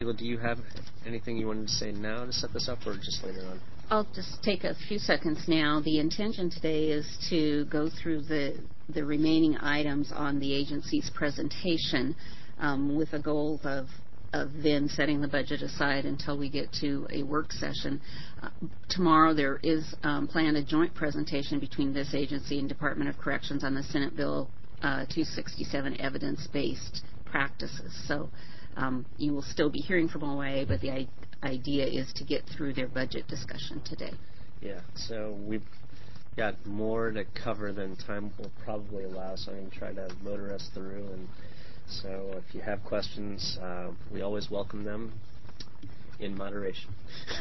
Sheila, do you have anything you wanted to say now to set this up, or just later on? I'll just take a few seconds now. The intention today is to go through the remaining items on the agency's presentation with a goal of then setting the budget aside until we get to a work session. Tomorrow there is planned a joint presentation between this agency and Department of Corrections on the Senate Bill 267 evidence-based practices. So you will still be hearing from OIA, but the idea is to get through their budget discussion today. Yeah, so we've got more to cover than time will probably allow, so I'm going to try to motor us through. And so if you have questions, we always welcome them in moderation.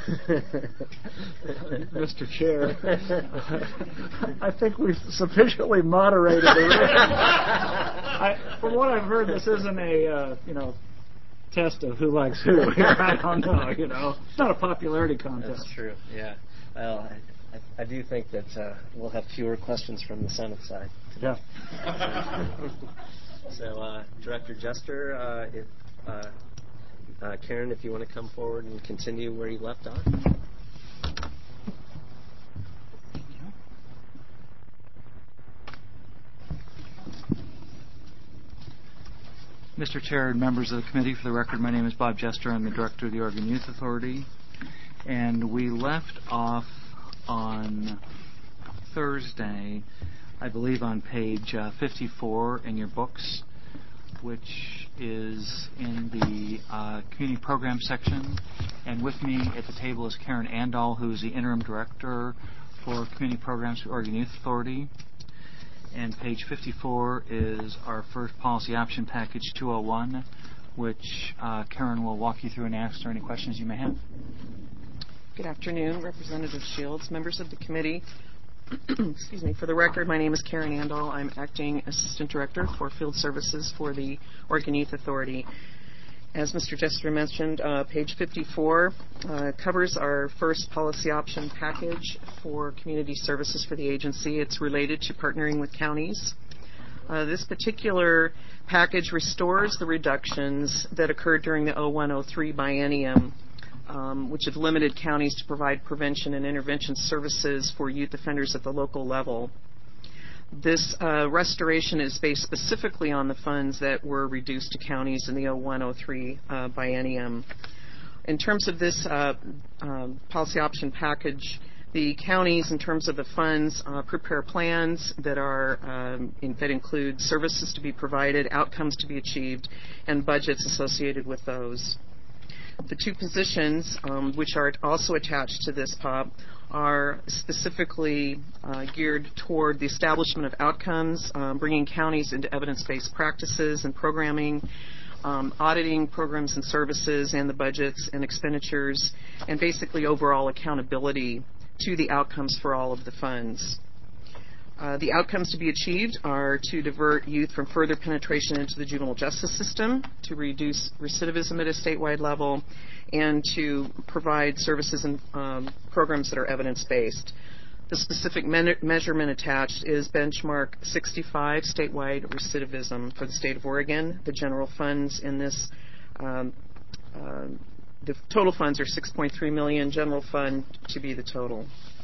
Mr. Chair, I think we've sufficiently moderated the room. From what I've heard, this isn't a, test of who likes who. I don't know, It's not a popularity contest. That's true, yeah. Well, I do think that we'll have fewer questions from the Senate side today. Yeah. So, Director Jester, Karen, if you want to come forward and continue where you left off. Mr. Chair and members of the committee, for the record, my name is Bob Jester. I'm the Director of the Oregon Youth Authority. And we left off on Thursday, I believe on page 54 in your books, which is in the community program section. And with me at the table is Karen Andal, who is the Interim Director for Community Programs for Oregon Youth Authority. And page 54 is our first policy option package 201, which Karen will walk you through and answer any questions you may have. Good afternoon, Representative Shields, members of the committee. Excuse me. For the record, my name is Karen Andal. I'm Acting Assistant Director for Field Services for the Oregon Youth Authority. As Mr. Jester mentioned, page 54 covers our first policy option package for community services for the agency. It's related to partnering with counties. This particular package restores the reductions that occurred during the 01-03 biennium, which have limited counties to provide prevention and intervention services for youth offenders at the local level. This restoration is based specifically on the funds that were reduced to counties in the 01-03 biennium. In terms of this policy option package, the counties, in terms of the funds, prepare plans that that include services to be provided, outcomes to be achieved, and budgets associated with those. The two positions, which are also attached to this POP, are specifically geared toward the establishment of outcomes, bringing counties into evidence-based practices and programming, auditing programs and services and the budgets and expenditures, and basically overall accountability to the outcomes for all of the funds. The outcomes to be achieved are to divert youth from further penetration into the juvenile justice system, to reduce recidivism at a statewide level, and to provide services and programs that are evidence-based. The specific measurement attached is benchmark 65 statewide recidivism for the state of Oregon. The general funds in this, the total funds are $6.3 million, general fund to be the total.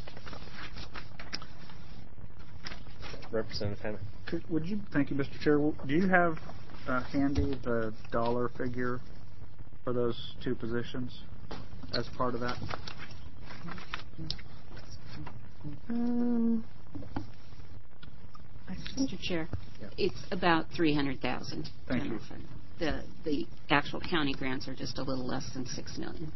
Representative Hammond. Thank you, Mr. Chair. Do you have handy the dollar figure for those two positions as part of that? Mr. Chair, yeah. It's about $300,000. Thank you. Fund. The actual county grants are just a little less than $6 million.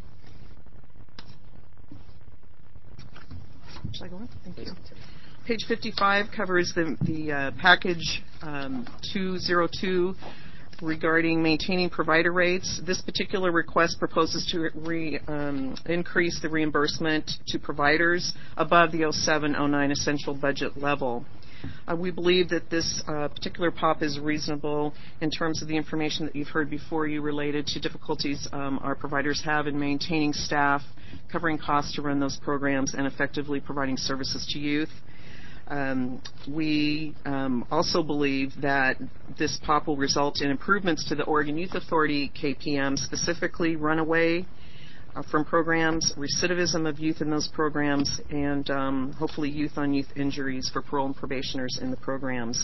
Shall I go on? Thank you. Page 55 covers the package 202 regarding maintaining provider rates. This particular request proposes to increase the reimbursement to providers above the 07-09 essential budget level. We believe that this particular POP is reasonable in terms of the information that you've heard before you related to difficulties our providers have in maintaining staff, covering costs to run those programs, and effectively providing services to youth. We also believe that this POP will result in improvements to the Oregon Youth Authority KPM, specifically runaway from programs, recidivism of youth in those programs, and hopefully youth-on-youth injuries for parole and probationers in the programs.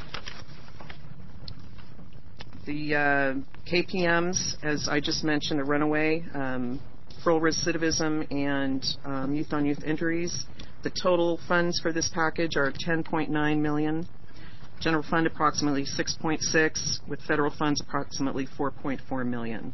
The KPMs, as I just mentioned, the runaway, parole recidivism, and youth-on-youth injuries. The total funds for this package are $10.9 million. General fund approximately $6.6, with federal funds approximately $4.4 million.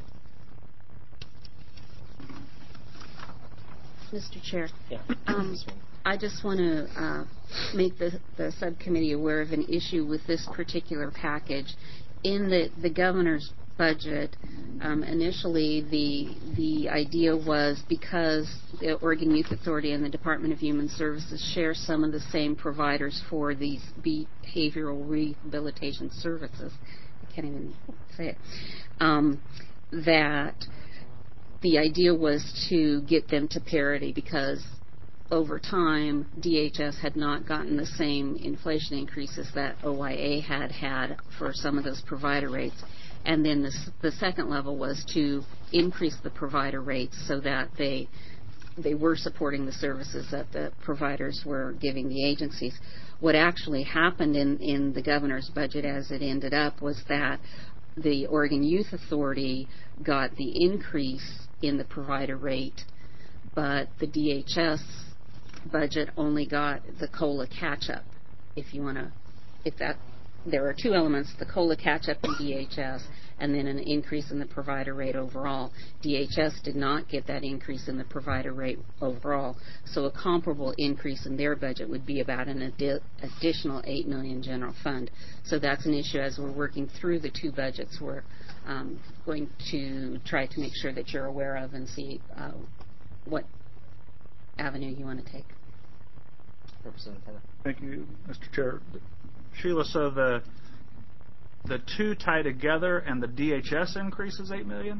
Mr. Chair, Yeah. I just want to make the subcommittee aware of an issue with this particular package. In the governor's budget, initially the idea was because the Oregon Youth Authority and the Department of Human Services share some of the same providers for these behavioral rehabilitation services, I can't even say it, that the idea was to get them to parity, because over time DHS had not gotten the same inflation increases that OYA had for some of those provider rates. And then the second level was to increase the provider rates so that they were supporting the services that the providers were giving the agencies. What actually happened in the governor's budget as it ended up was that the Oregon Youth Authority got the increase in the provider rate, but the DHS budget only got the COLA catch-up. There are two elements, the COLA catch-up in DHS and then an increase in the provider rate overall. DHS did not get that increase in the provider rate overall, so a comparable increase in their budget would be about an additional $8 million general fund. So that's an issue as we're working through the two budgets. We're going to try to make sure that you're aware of and see what avenue you want to take. Representative Hanna. Thank you, Mr. Chair. Sheila, so the two tie together and the DHS increase is $8 million?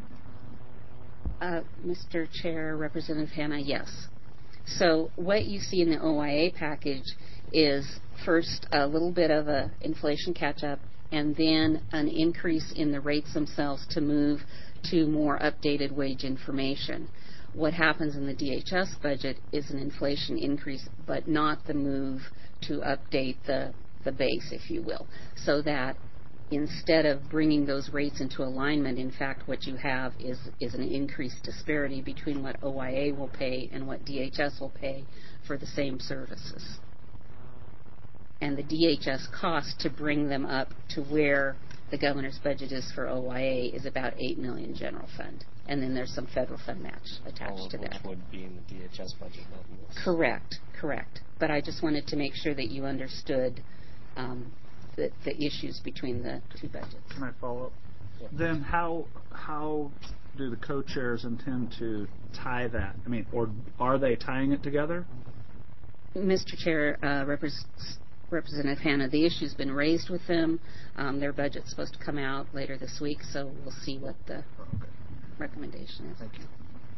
Mr. Chair, Representative Hanna, yes. So what you see in the OYA package is first a little bit of an inflation catch-up and then an increase in the rates themselves to move to more updated wage information. What happens in the DHS budget is an inflation increase, but not the move to update the base, if you will, so that instead of bringing those rates into alignment, in fact, what you have is an increased disparity between what OYA will pay and what DHS will pay for the same services. And the DHS cost to bring them up to where the governor's budget is for OYA is about $8 million general fund. And then there's some federal fund match attached to that. Which would be in the DHS budget, not in this. Correct. But I just wanted to make sure that you understood the issues between the two budgets. Can I follow up? Yeah. Then how do the co-chairs intend to tie that? I mean, or are they tying it together? Mr. Chair, Representative Hanna, the issue's been raised with them. Their budget's supposed to come out later this week, so we'll see what the recommendation is. Thank you.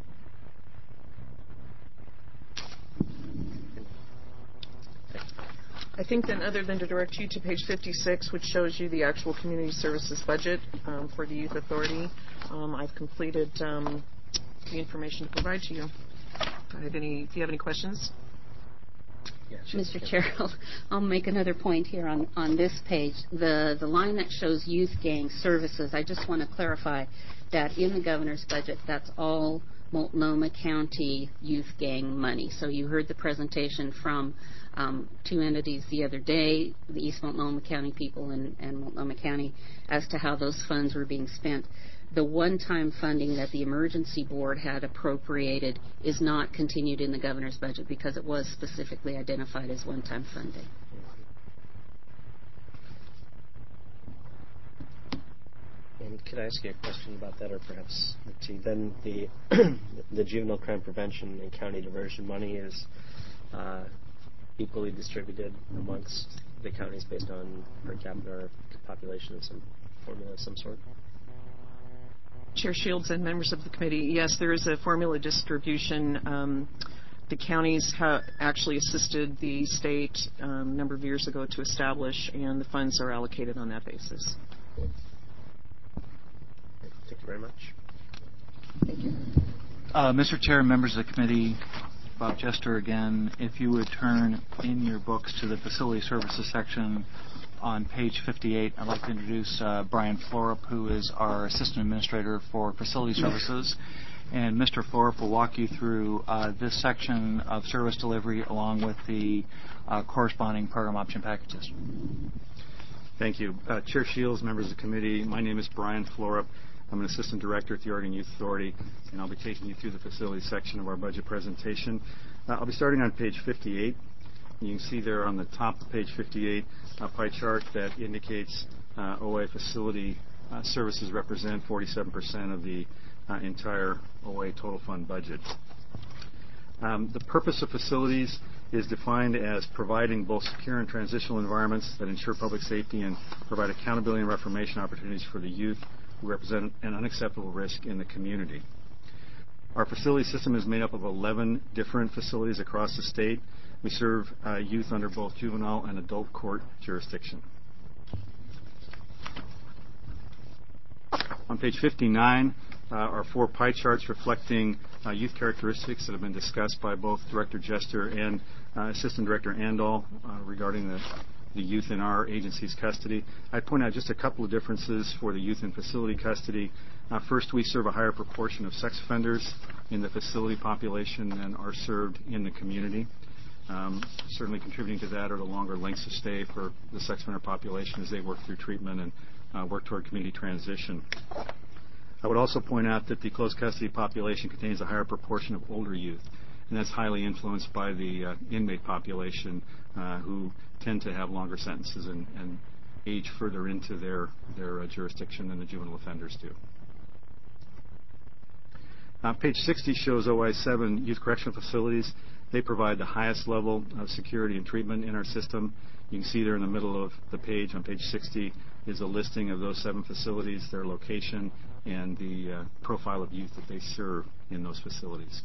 I think then, other than to direct you to page 56, which shows you the actual community services budget for the Youth Authority, I've completed the information to provide to you. Do you have any questions? Yeah, Mr. Chair, I'll make another point here on this page. The line that shows youth gang services, I just want to clarify that in the governor's budget, that's all Multnomah County youth gang money. So you heard the presentation from two entities the other day, the East Multnomah County people and Multnomah County, as to how those funds were being spent. The one-time funding that the emergency board had appropriated is not continued in the governor's budget because it was specifically identified as one-time funding. And could I ask you a question about that, or perhaps then the juvenile crime prevention and county diversion money is equally distributed amongst the counties based on per capita or population of some formula of some sort? Chair Shields and members of the committee, yes, there is a formula distribution the counties actually assisted the state a number of years ago to establish, and the funds are allocated on that basis. Thank you very much. Thank you. Mr. Chair and members of the committee, Bob Jester again. If you would turn in your books to the facility services section on page 58, I'd like to introduce Brian Florup, who is our assistant administrator for facility services. And Mr. Florup will walk you through this section of service delivery along with the corresponding program option packages. Thank you. Chair Shields, members of the committee, my name is Brian Florup. I'm an assistant director at the Oregon Youth Authority, and I'll be taking you through the facility section of our budget presentation. I'll be starting on page 58. You can see there on the top of page 58 a pie chart that indicates OA facility services represent 47% of the entire OA total fund budget. The purpose of facilities is defined as providing both secure and transitional environments that ensure public safety and provide accountability and reformation opportunities for the youth who represent an unacceptable risk in the community. Our facility system is made up of 11 different facilities across the state. We serve youth under both juvenile and adult court jurisdiction. On page 59 are 4 pie charts reflecting youth characteristics that have been discussed by both Director Jester and Assistant Director Andal regarding the youth in our agency's custody. I'd point out just a couple of differences for the youth in facility custody. First, we serve a higher proportion of sex offenders in the facility population than are served in the community. Certainly contributing to that are the longer lengths of stay for the sex offender population as they work through treatment and work toward community transition. I would also point out that the closed custody population contains a higher proportion of older youth, and that's highly influenced by the inmate population who tend to have longer sentences and age further into their jurisdiction than the juvenile offenders do. Page 60 shows OI7 youth correctional facilities. They provide the highest level of security and treatment in our system. You can see there in the middle of the page on page 60 is a listing of those 7 facilities, their location, and the profile of youth that they serve in those facilities.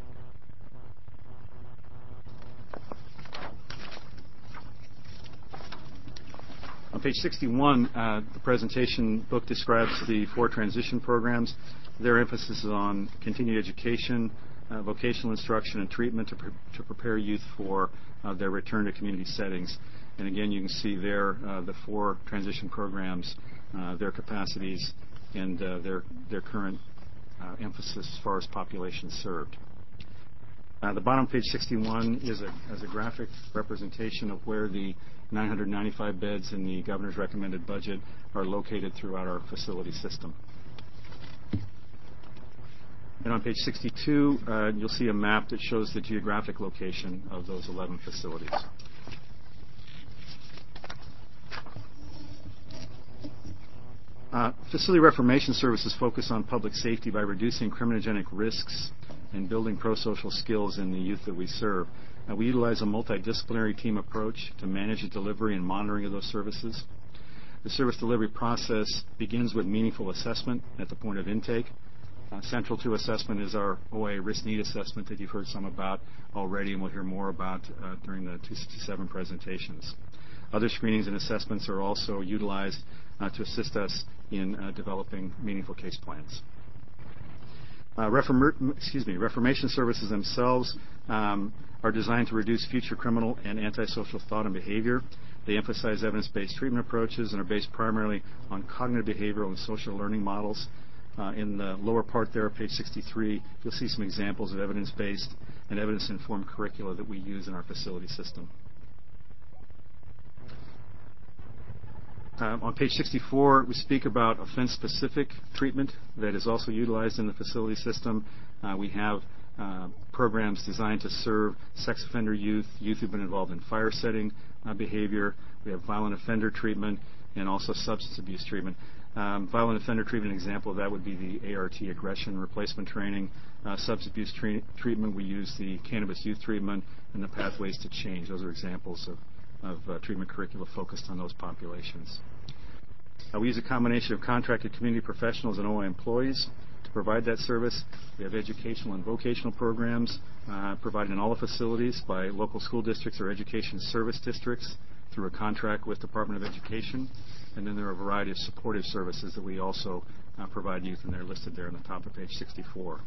On page 61, the presentation book describes the 4 transition programs. Their emphasis is on continued education, vocational instruction, and treatment to prepare youth for their return to community settings. And again, you can see there the 4 transition programs, their capacities, and their current emphasis as far as population served. The bottom of page 61 is a graphic representation of where the 995 beds in the governor's recommended budget are located throughout our facility system. And on page 62, you'll see a map that shows the geographic location of those 11 facilities. Facility reformation services focus on public safety by reducing criminogenic risks and building pro-social skills in the youth that we serve. We utilize a multidisciplinary team approach to manage the delivery and monitoring of those services. The service delivery process begins with meaningful assessment at the point of intake. Central to assessment is our OA risk need assessment that you've heard some about already and we'll hear more about during the 267 presentations. Other screenings and assessments are also utilized to assist us in developing meaningful case plans. Reformation services themselves are designed to reduce future criminal and antisocial thought and behavior. They emphasize evidence-based treatment approaches and are based primarily on cognitive behavioral and social learning models. In the lower part there, page 63, you'll see some examples of evidence-based and evidence-informed curricula that we use in our facility system. On page 64, we speak about offense-specific treatment that is also utilized in the facility system. We have programs designed to serve sex offender youth who've been involved in fire setting behavior. We have violent offender treatment and also substance abuse treatment. Violent offender treatment, an example of that would be the ART aggression replacement training. Substance abuse treatment, we use the cannabis youth treatment and the pathways to change. Those are examples of treatment curricula focused on those populations. We use a combination of contracted community professionals and OA employees to provide that service. We have educational and vocational programs provided in all the facilities by local school districts or education service districts through a contract with Department of Education. And then there are a variety of supportive services that we also provide youth, and they're listed there on the top of page 64.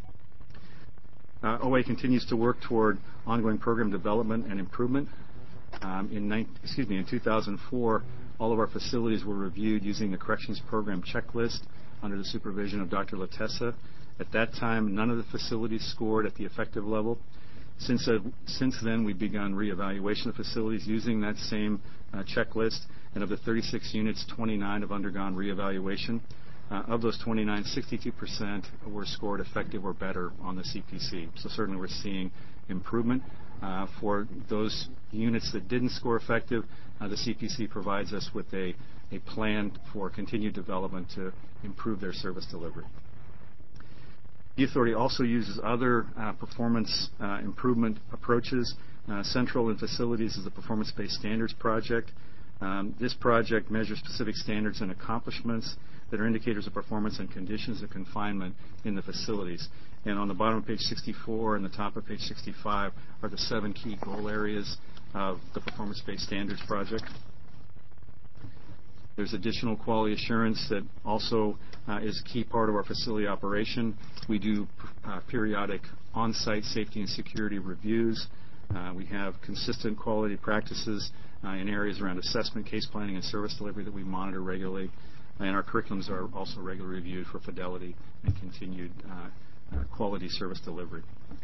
OA continues to work toward ongoing program development and improvement. In 2004, all of our facilities were reviewed using the corrections program checklist under the supervision of Dr. Latessa. At that time, none of the facilities scored at the effective level. Since then, we've begun reevaluation of facilities using that same checklist, and of the 36 units, 29 have undergone reevaluation. Of those 29, 62% were scored effective or better on the CPC. So certainly we're seeing improvement. For those units that didn't score effective, the CPC provides us with a plan for continued development to improve their service delivery. The authority also uses other performance improvement approaches. Central in facilities is the Performance-Based Standards Project. This project measures specific standards and accomplishments that are indicators of performance and conditions of confinement in the facilities. And on the bottom of page 64 and the top of page 65 are the 7 key goal areas of the Performance-Based Standards Project. There's additional quality assurance that also is a key part of our facility operation. We do periodic on-site safety and security reviews. We have consistent quality practices in areas around assessment, case planning, and service delivery that we monitor regularly. And our curriculums are also regularly reviewed for fidelity and continued quality service delivery.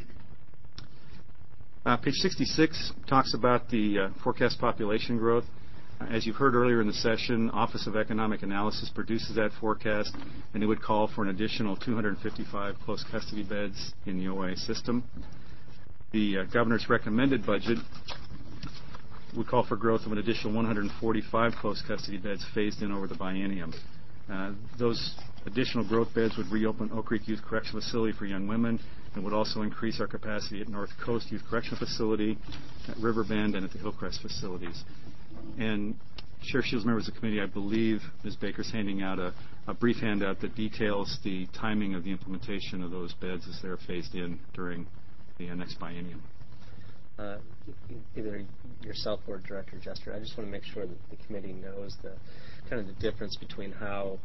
Page 66 talks about the forecast population growth. As you've heard earlier in the session, Office of Economic Analysis produces that forecast, and it would call for an additional 255 close custody beds in the OA system. The governor's recommended budget would call for growth of an additional 145 close custody beds phased in over the biennium. Those additional growth beds would reopen Oak Creek Youth Correctional Facility for young women and would also increase our capacity at North Coast Youth Correctional Facility, at Riverbend, and at the Hillcrest facilities. And Chair Shields, members of the committee, I believe Ms. Baker's handing out a brief handout that details the timing of the implementation of those beds as they're phased in during the next biennium. Either yourself or Director Jester, I just want to make sure that the committee knows the kind of the difference between how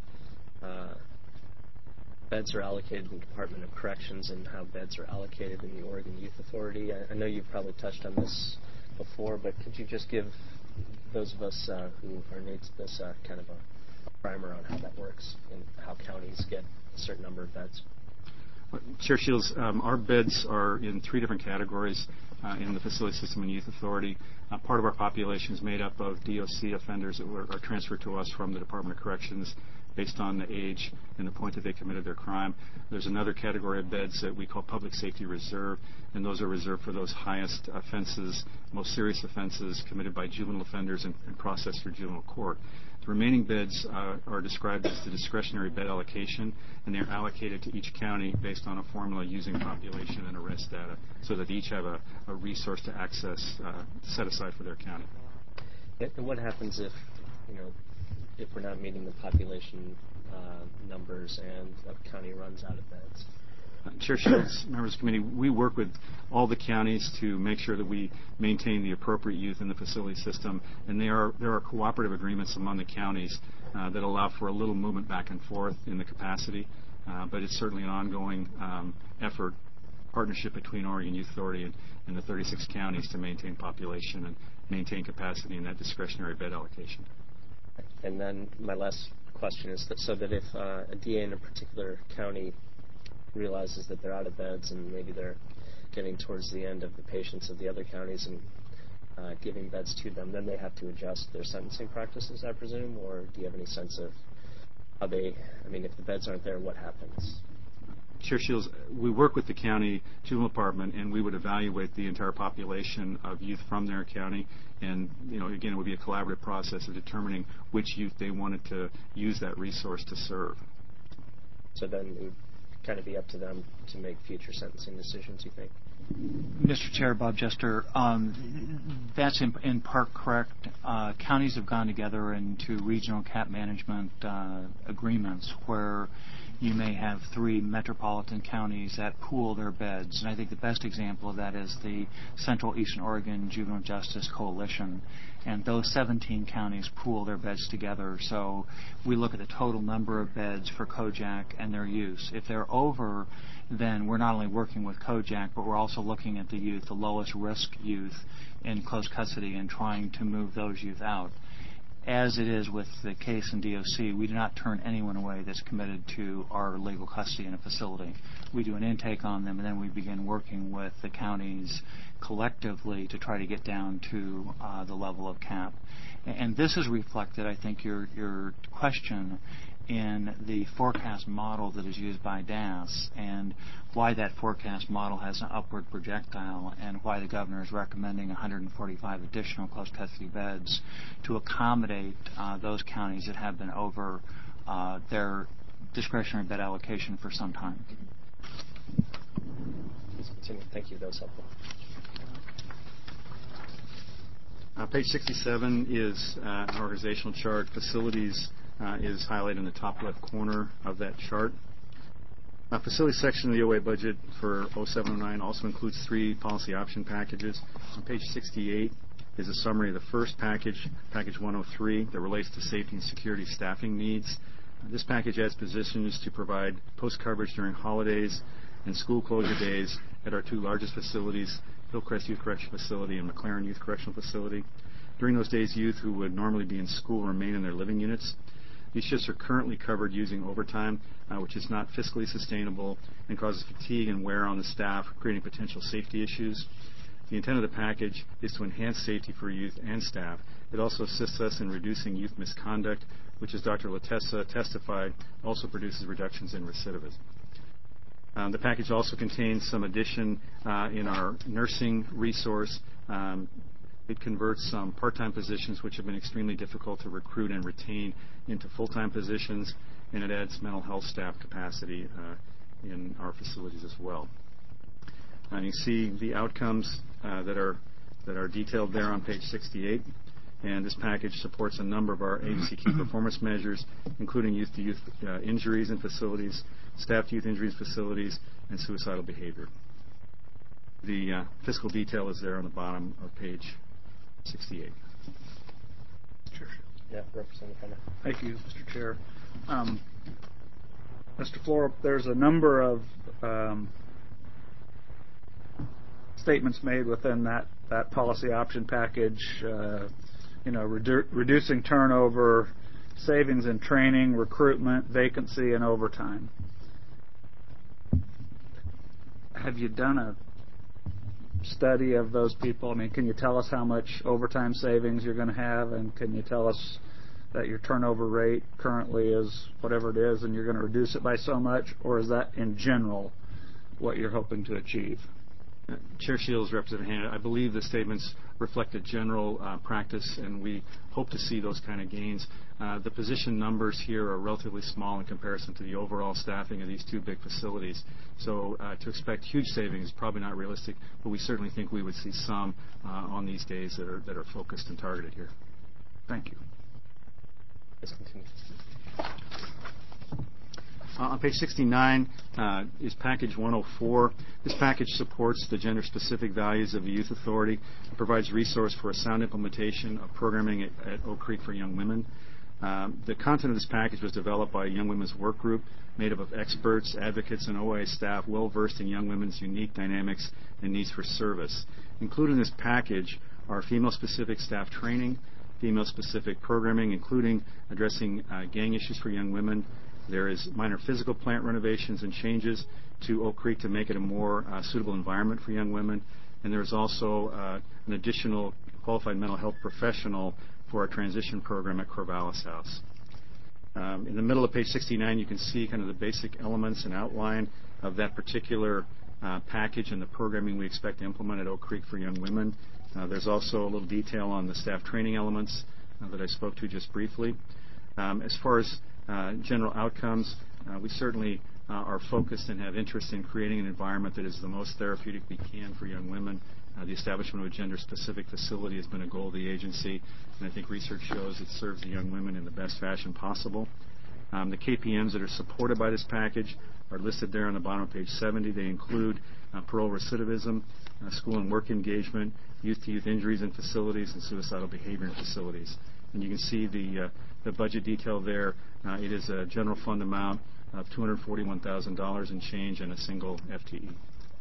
beds are allocated in the Department of Corrections and how beds are allocated in the Oregon Youth Authority. I know you've probably touched on this before, but could you just give those of us who are new to this kind of a primer on how that works and how counties get a certain number of beds? Chair Shields, our beds are in 3 different categories in the facility system and youth authority. Part of our population is made up of DOC offenders that are transferred to us from the Department of Corrections based on the age and the point that they committed their crime. There's another category of beds that we call public safety reserve, and those are reserved for those highest offenses, most serious offenses committed by juvenile offenders and processed through juvenile court. The remaining beds are described as the discretionary bed allocation, and they're allocated to each county based on a formula using population and arrest data so that they each have a resource to access set aside for their county. And what happens if we're not meeting the population numbers and the county runs out of beds? Chair Shields, members of the committee, we work with all the counties to make sure that we maintain the appropriate youth in the facility system, and there are cooperative agreements among the counties that allow for a little movement back and forth in the capacity, but it's certainly an ongoing effort, partnership between Oregon Youth Authority and the 36 counties to maintain population and maintain capacity in that discretionary bed allocation. And then my last question is that if a DA in a particular county realizes that they're out of beds and maybe they're getting towards the end of the patients of the other counties and giving beds to them, then they have to adjust their sentencing practices, I presume, or do you have any sense of how if the beds aren't there, what happens? Chair Shields, we work with the county juvenile department, and we would evaluate the entire population of youth from their county. And, again, it would be a collaborative process of determining which youth they wanted to use that resource to serve. So then it would kind of be up to them to make future sentencing decisions, you think? Mr. Chair, Bob Jester, that's in part correct. Counties have gone together into regional CAP management agreements where you may have 3 metropolitan counties that pool their beds. And I think the best example of that is the Central Eastern Oregon Juvenile Justice Coalition. And those 17 counties pool their beds together. So we look at the total number of beds for Kojak and their use. If they're over, then we're not only working with Kojak, but we're also looking at the youth, the lowest risk youth in close custody, and trying to move those youth out. As it is with the case in DOC, we do not turn anyone away that's committed to our legal custody in a facility. We do an intake on them, and then we begin working with the counties collectively to try to get down to the level of cap. And this is reflected, I think, your question in the forecast model that is used by DAS, and why that forecast model has an upward projectile, and why the governor is recommending 145 additional close custody beds to accommodate those counties that have been over their discretionary bed allocation for some time. Please continue. Thank you. That was helpful. Page 67 is an organizational chart. Facilities is highlighted in the top left corner of that chart. Facility section of the OA budget for 0709 also includes 3 policy option packages. On page 68 is a summary of the first package, package 103, that relates to safety and security staffing needs. This package adds positions to provide post-coverage during holidays and school closure days at our 2 largest facilities, Hillcrest Youth Correctional Facility and McLaren Youth Correctional Facility. During those days, youth who would normally be in school remain in their living units. These shifts are currently covered using overtime, which is not fiscally sustainable and causes fatigue and wear on the staff, creating potential safety issues. The intent of the package is to enhance safety for youth and staff. It also assists us in reducing youth misconduct, which, as Dr. Latessa testified, also produces reductions in recidivism. The package also contains some addition in our nursing resource. It converts some part-time positions, which have been extremely difficult to recruit and retain, into full-time positions, and it adds mental health staff capacity in our facilities as well. And you see the outcomes that are detailed there on page 68. And this package supports a number of our agency key performance measures, including youth-to-youth injuries in facilities, staff-to-youth injuries in facilities, and suicidal behavior. The fiscal detail is there on the bottom of page 68. Sure. Yeah, Representative Hunter. Thank you, Mr. Chair. Mr. Florup, there's a number of statements made within that policy option package, reducing turnover, savings in training, recruitment, vacancy, and overtime. Have you done a study of those people? I mean, can you tell us how much overtime savings you're going to have, and can you tell us that your turnover rate currently is whatever it is and you're going to reduce it by so much, or is that in general what you're hoping to achieve? Chair Shields, Representative Hanna, I believe the statements reflect a general practice, and we hope to see those kind of gains. The position numbers here are relatively small in comparison to the overall staffing of these 2 big facilities. So to expect huge savings is probably not realistic, but we certainly think we would see some on these days that are focused and targeted here. Thank you. Let's continue. On page 69 is package 104. This package supports the gender-specific values of the Youth Authority and provides resource for a sound implementation of programming at Oak Creek for young women. The content of this package was developed by a young women's work group made up of experts, advocates, and OA staff well-versed in young women's unique dynamics and needs for service. Included in this package are female-specific staff training, female-specific programming, including addressing gang issues for young women. There is minor physical plant renovations and changes to Oak Creek to make it a more suitable environment for young women. And there is also an additional qualified mental health professional for our transition program at Corvallis House. In the middle of page 69, you can see kind of the basic elements and outline of that particular package and the programming we expect to implement at Oak Creek for young women. There's also a little detail on the staff training elements that I spoke to just briefly. As far as general outcomes, we certainly are focused and have interest in creating an environment that is the most therapeutic we can for young women. The establishment of a gender-specific facility has been a goal of the agency, and I think research shows it serves the young women in the best fashion possible. The KPMs that are supported by this package are listed there on the bottom of page 70. They include parole recidivism, school and work engagement, youth-to-youth injuries in facilities, and suicidal behavior in facilities. And you can see the budget detail there. It is a general fund amount of $241,000 and change and a single FTE.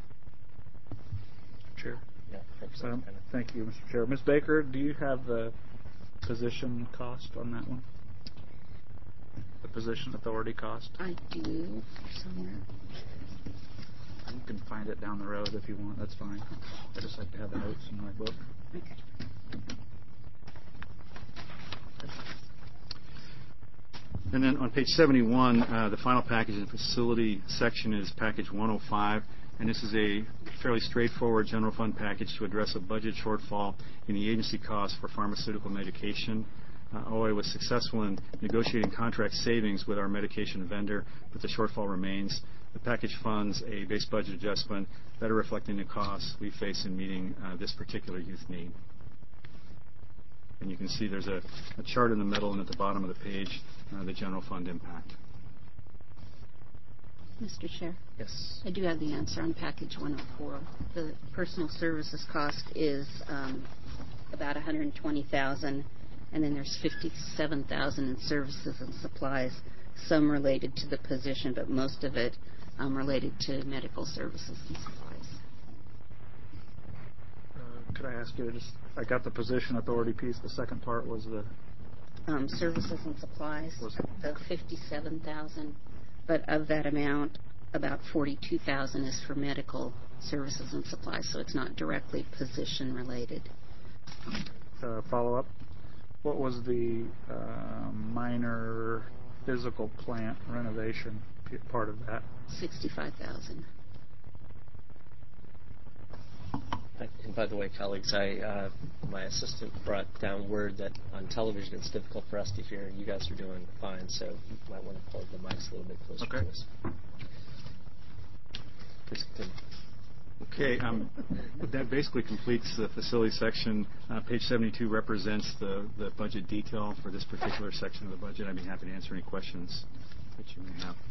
Chair. Yeah, thanks. Thank you, Mr. Chair. Ms. Baker, do you have the position cost on that one? The position authority cost? I do somewhere. You can find it down the road if you want. That's fine. I just like to have the notes in my book. Okay. And then on page 71, the final package in the facility section is package 105. And this is a fairly straightforward general fund package to address a budget shortfall in the agency costs for pharmaceutical medication. OA was successful in negotiating contract savings with our medication vendor, but the shortfall remains. The package funds a base budget adjustment, better reflecting the costs we face in meeting this particular youth need. And you can see there's a chart in the middle and at the bottom of the page, the general fund impact. Mr. Chair. Yes. I do have the answer on package 104. The personal services cost is about $120,000, and then there's $57,000 in services and supplies, some related to the position, but most of it related to medical services and supplies. Could I ask you to I got the position authority piece. The second part was the services and supplies of $57,000, but of that amount, about $42,000 is for medical services and supplies, so it's not directly position related. Follow-up. What was the minor physical plant renovation part of that? $65,000. And by the way, colleagues, my assistant brought down word that on television it's difficult for us to hear. You guys are doing fine, so you might want to pull the mics a little bit closer to us. Please continue. Okay, that basically completes the facility section. Page 72 represents the budget detail for this particular section of the budget. I'd be happy to answer any questions that you may have.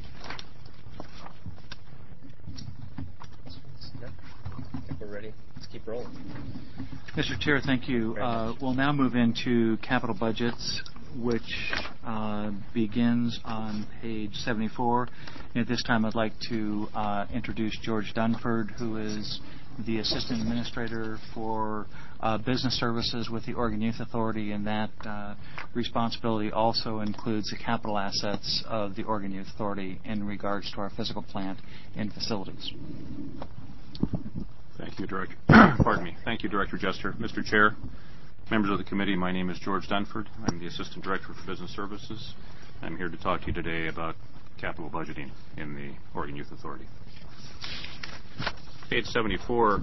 Yeah. I think we're ready. Let's keep rolling. Mr. Chair, thank you. We'll now move into capital budgets, which begins on page 74. And at this time, I'd like to introduce George Dunford, who is the Assistant Administrator for Business Services with the Oregon Youth Authority, and that responsibility also includes the capital assets of the Oregon Youth Authority in regards to our physical plant and facilities. Thank you, Director. Pardon me. Thank you, Director Jester. Mr. Chair, members of the committee, my name is George Dunford. I'm the Assistant Director for Business Services. I'm here to talk to you today about capital budgeting in the Oregon Youth Authority. Page 74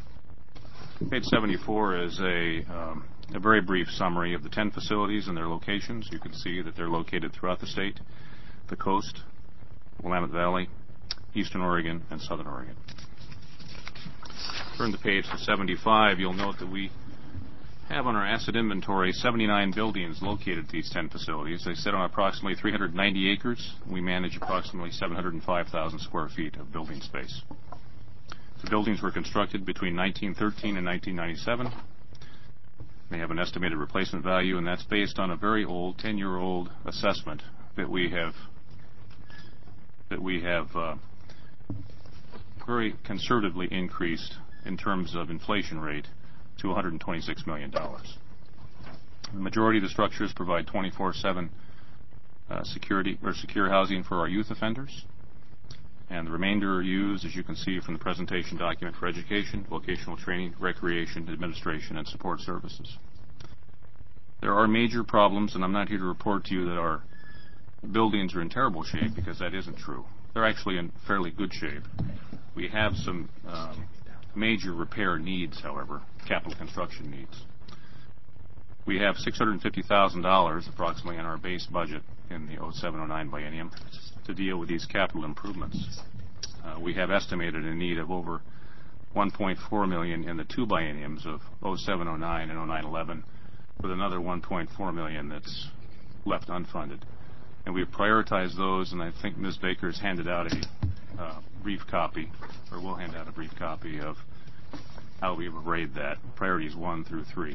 is a very brief summary of the 10 facilities and their locations. You can see that they're located throughout the state, the coast, Willamette Valley, Eastern Oregon, and Southern Oregon. Turn the page to 75, you'll note that we have on our asset inventory 79 buildings located at these 10 facilities. They sit on approximately 390 acres. We manage approximately 705,000 square feet of building space. The buildings were constructed between 1913 and 1997. They have an estimated replacement value, and that's based on a very old, 10-year-old assessment that we have very conservatively increased in terms of inflation rate to $126 million. The majority of the structures provide 24/7 security or secure housing for our youth offenders, and the remainder are used, as you can see from the presentation document, for education, vocational training, recreation, administration, and support services. There are major problems, and I'm not here to report to you that our buildings are in terrible shape, because that isn't true. They're actually in fairly good shape. We have some major repair needs, however, capital construction needs. We have $650,000 approximately in our base budget in the 07-09 biennium to deal with these capital improvements. We have estimated a need of over $1.4 million in the two bienniums of 07-09 and 09-11, with another $1.4 million that's left unfunded. And we've prioritized those, and I think Ms. Baker's handed out a brief copy, or will hand out a brief copy of how we have arrayed that, priorities 1 through 3.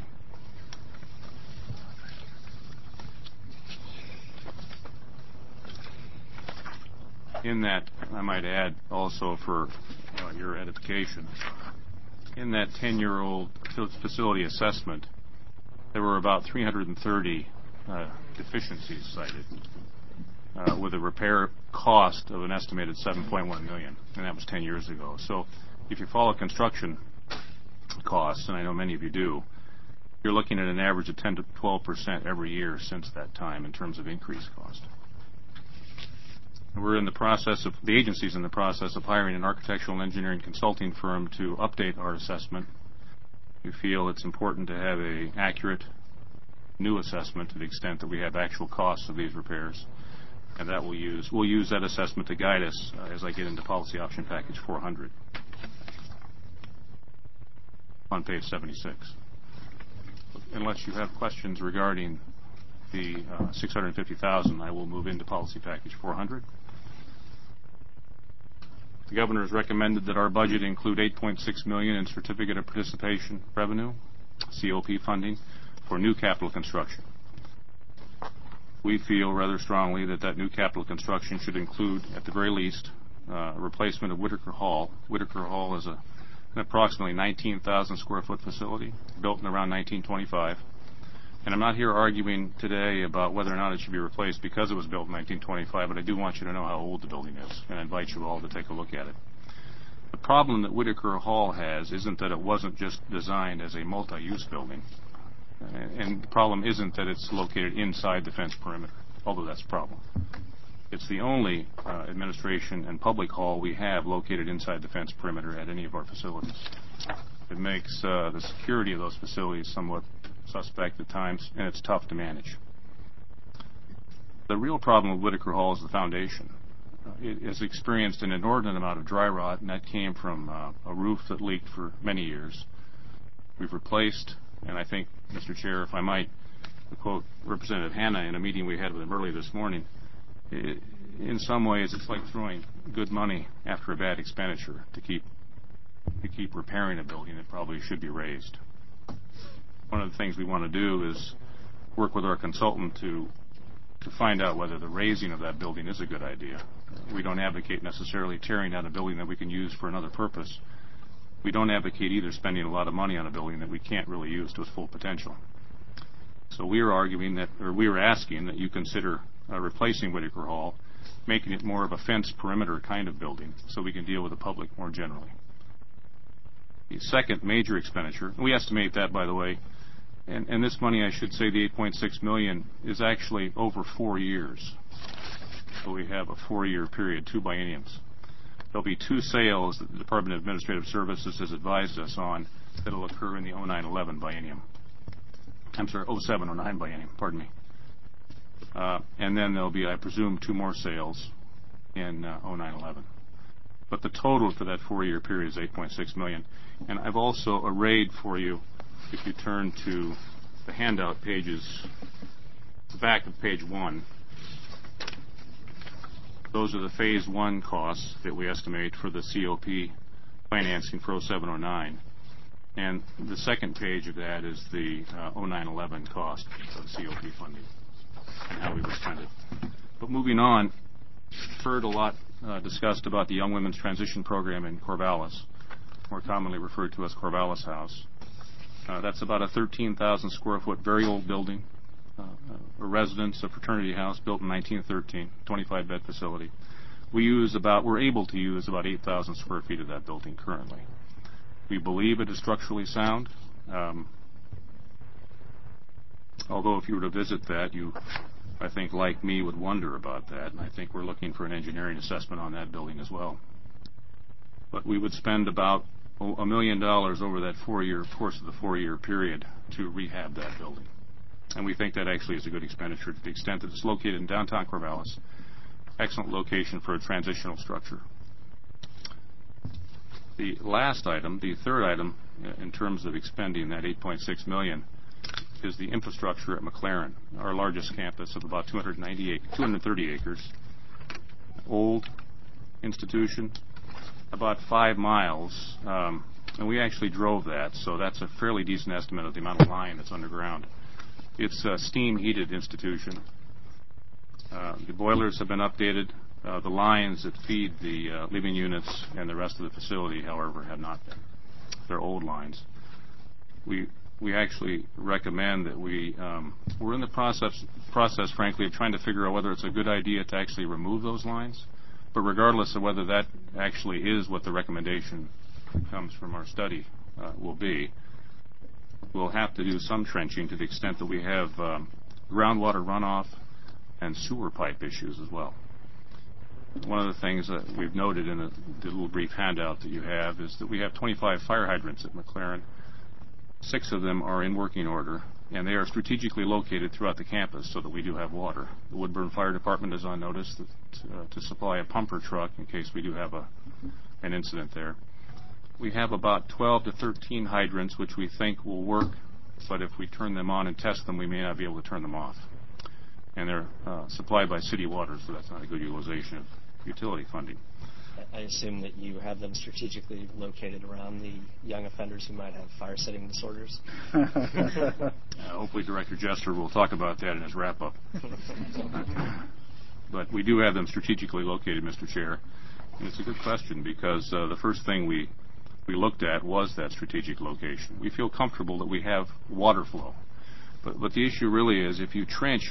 In that, I might add also for your edification, in that 10-year-old facility assessment, there were about 330 deficiencies cited, with a repair cost of an estimated $7.1 million, and that was 10 years ago. So if you follow construction costs, and I know many of you do, you're looking at an average of 10 to 12% every year since that time in terms of increased cost. We're in the process of, the agency's in the process of hiring an architectural and engineering consulting firm to update our assessment. We feel it's important to have an accurate new assessment to the extent that we have actual costs of these repairs. And that we'll use that assessment to guide us as I get into policy option package 400 on page 76. Unless you have questions regarding the $650,000, I will move into policy package 400. The governor has recommended that our budget include $8.6 million in certificate of participation revenue, COP funding, for new capital construction. We feel rather strongly that that new capital construction should include, at the very least, replacement of Whitaker Hall. Whitaker Hall is an approximately 19,000 square foot facility built in around 1925. And I'm not here arguing today about whether or not it should be replaced because it was built in 1925, but I do want you to know how old the building is, and I invite you all to take a look at it. The problem that Whitaker Hall has isn't that it wasn't just designed as a multi-use building, and the problem isn't that it's located inside the fence perimeter, although that's a problem. It's the only administration and public hall we have located inside the fence perimeter at any of our facilities. It makes the security of those facilities somewhat suspect at times, and it's tough to manage. The real problem with Whitaker Hall is the foundation. It has experienced an inordinate amount of dry rot, and that came from a roof that leaked for many years. We've replaced, and I think, Mr. Chair, if I might quote Representative Hanna in a meeting we had with him early this morning, in some ways it's like throwing good money after a bad expenditure to keep repairing a building that probably should be raised. One of the things we want to do is work with our consultant to find out whether the raising of that building is a good idea. We don't advocate necessarily tearing down a building that we can use for another purpose. We don't advocate either spending a lot of money on a building that we can't really use to its full potential. So we are asking that you consider replacing Whitaker Hall, making it more of a fence perimeter kind of building so we can deal with the public more generally. The second major expenditure, we estimate that, by the way, and this money, I should say, the $8.6 million, is actually over 4 years. So we have a 4-year period, 2 bienniums. There'll be 2 sales that the Department of Administrative Services has advised us on that will occur in the 09-11 biennium. I'm sorry, 07-09 biennium, pardon me. And then there'll be, I presume, 2 more sales in 09-11. But the total for that 4-year period is $8.6 million. And I've also arrayed for you, if you turn to the handout pages, the back of page 1, those are the phase 1 costs that we estimate for the COP financing for 07-09. And the second page of that is the 09-11 cost of COP funding and how we would spend it. But moving on, heard a lot discussed about the Young Women's Transition Program in Corvallis, more commonly referred to as Corvallis House. That's about a 13,000 square foot, very old building, a residence, a fraternity house built in 1913, 25-bed facility. We're able to use about 8,000 square feet of that building currently. We believe it is structurally sound. Although if you were to visit that, you, I think, like me, would wonder about that, and I think we're looking for an engineering assessment on that building as well. But we would spend about $1 million over that 4-year course of the 4-year period to rehab that building. And we think that actually is a good expenditure to the extent that it's located in downtown Corvallis. Excellent location for a transitional structure. The last item, the third item, in terms of expending that $8.6 million, is the infrastructure at McLaren, our largest campus of about 230 acres. Old institution, about 5 miles, and we actually drove that, so that's a fairly decent estimate of the amount of line that's underground. It's a steam-heated institution. The boilers have been updated. The lines that feed the living units and the rest of the facility, however, have not been. They're old lines. We actually recommend that we're in the process, frankly, of trying to figure out whether it's a good idea to actually remove those lines. But regardless of whether that actually is what the recommendation comes from our study will be, we'll have to do some trenching to the extent that we have groundwater runoff and sewer pipe issues as well. One of the things that we've noted in the little brief handout that you have is that we have 25 fire hydrants at McLaren. 6 of them are in working order, and they are strategically located throughout the campus so that we do have water. The Woodburn Fire Department is on notice to supply a pumper truck in case we do have an incident there. We have about 12 to 13 hydrants which we think will work, but if we turn them on and test them, we may not be able to turn them off. And they're supplied by city water, so that's not a good utilization of utility funding. I assume that you have them strategically located around the young offenders who might have fire-setting disorders. Hopefully Director Jester will talk about that in his wrap-up. But we do have them strategically located, Mr. Chair. And it's a good question because the first thing we looked at was that strategic location. We feel comfortable that we have water flow. But the issue really is if you trench,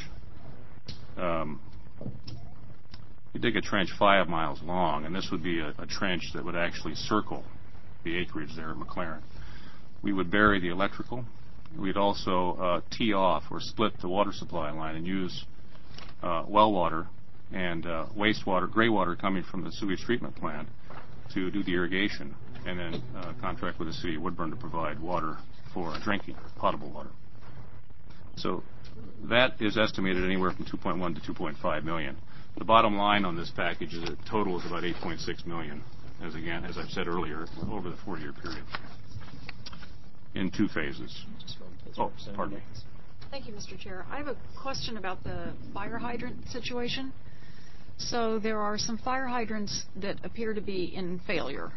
you dig a trench 5 miles long, and this would be a trench that would actually circle the acreage there at McLaren. We would bury the electrical. We'd also tee off or split the water supply line and use well water and wastewater, gray water coming from the sewage treatment plant to do the irrigation, and then contract with the city of Woodburn to provide water for drinking, potable water. So that is estimated anywhere from $2.1 to $2.5 million. The bottom line on this package is that total is about $8.6 million, as I've said earlier, over the 4-year period, in 2 phases. Oh, pardon me. Thank you, Mr. Chair. I have a question about the fire hydrant situation. So there are some fire hydrants that appear to be in failure.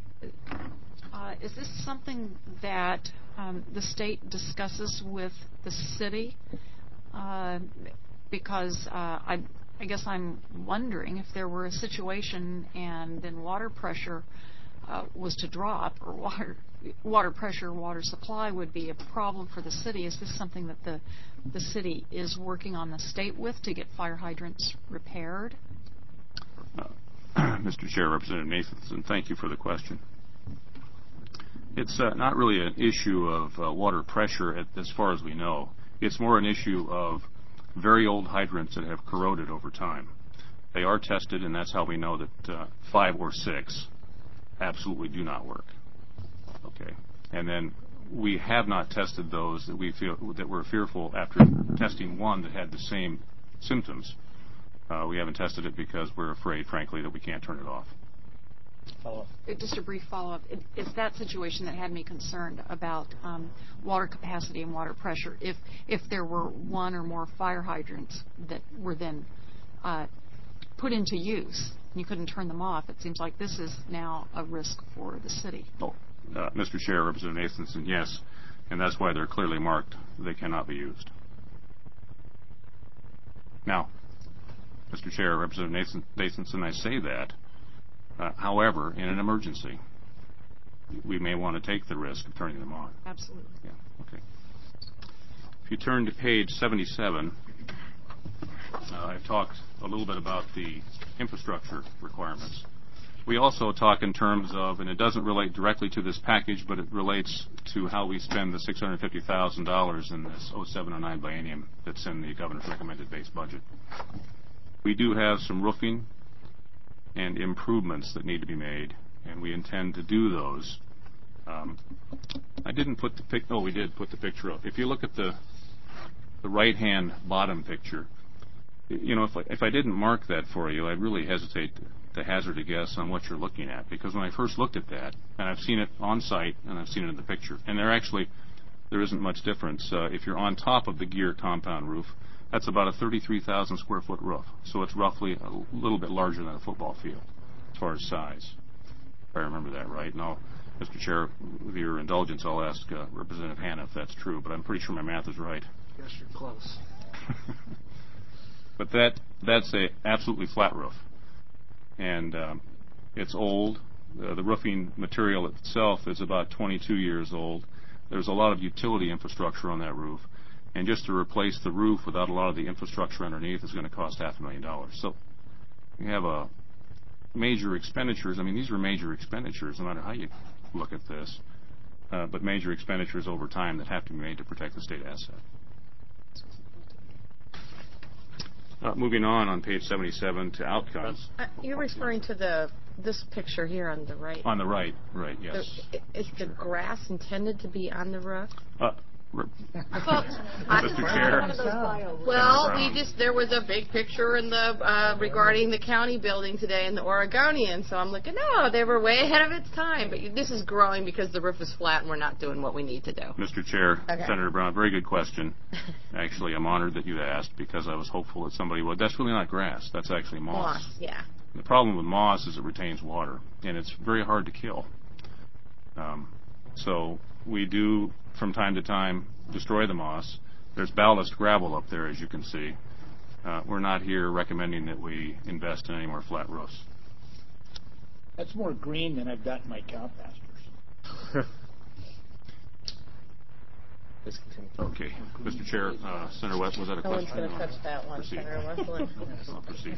Is this something that the state discusses with the city? Because I guess I'm wondering if there were a situation and then water pressure was to drop, or water pressure, water supply would be a problem for the city. Is this something that the city is working on the state with to get fire hydrants repaired? Mr. Chair, Representative Nathanson, thank you for the question. It's not really an issue of water pressure as far as we know. It's more an issue of very old hydrants that have corroded over time. They are tested, and that's how we know that 5 or 6 absolutely do not work. Okay, and then we have not tested those that we're fearful after testing one that had the same symptoms. We haven't tested it because we're afraid, frankly, that we can't turn it off. Follow-up. Just a brief follow-up. It's that situation that had me concerned about water capacity and water pressure. If there were 1 or more fire hydrants that were then put into use and you couldn't turn them off, it seems like this is now a risk for the city. Oh, Mr. Chair, Representative Nathanson, yes, and that's why they're clearly marked. They cannot be used. Now, Mr. Chair, Representative Nathanson, I say that. However, in an emergency, we may want to take the risk of turning them on. Absolutely. Yeah, okay. If you turn to page 77, I've talked a little bit about the infrastructure requirements. We also talk in terms of, and it doesn't relate directly to this package, but it relates to how we spend the $650,000 in this 07-09 biennium that's in the governor's recommended base budget. We do have some roofing and improvements that need to be made, and we intend to do those. I didn't put the picture. Oh, we did put the picture up. If you look at the right-hand bottom picture, you know, if I didn't mark that for you, I'd really hesitate to hazard a guess on what you're looking at, because when I first looked at that, and I've seen it on site and I've seen it in the picture, and they're actually there isn't much difference. If you're on top of the gear compound roof, that's about a 33,000 square foot roof. So it's roughly a little bit larger than a football field as far as size, if I remember that right. Now, Mr. Chair, with your indulgence, I'll ask Representative Hanna if that's true, but I'm pretty sure my math is right. Yes, you're close. But that's a absolutely flat roof, and it's old. The roofing material itself is about 22 years old. There's a lot of utility infrastructure on that roof, and just to replace the roof without a lot of the infrastructure underneath is going to cost $500,000. So you have a major expenditures. I mean, these are major expenditures, no matter how you look at this, but major expenditures over time that have to be made to protect the state asset. Moving on page 77 to outcomes. You're referring to this picture here on the right. On the right, yes. Is the grass intended to be on the roof? Mr. Chair. Well, there was a big picture in the regarding the county building today in the Oregonian, so I'm looking, no, they were way ahead of its time. But this is growing because the roof is flat and we're not doing what we need to do. Mr. Chair, Okay. Senator Brown, very good question. Actually, I'm honored that you asked because I was hopeful that somebody would. That's really not grass. That's actually moss. Moss, yeah. The problem with moss is it retains water, and it's very hard to kill. So we do, from time to time, destroy the moss. There's ballast gravel up there, as you can see. We're not here recommending that we invest in any more flat roofs. That's more green than I've got in my cow pastures. Okay. Mr. Chair, Senator West, was that a No one's question? going to touch that one, Proceed. Senator Westland. I'll proceed.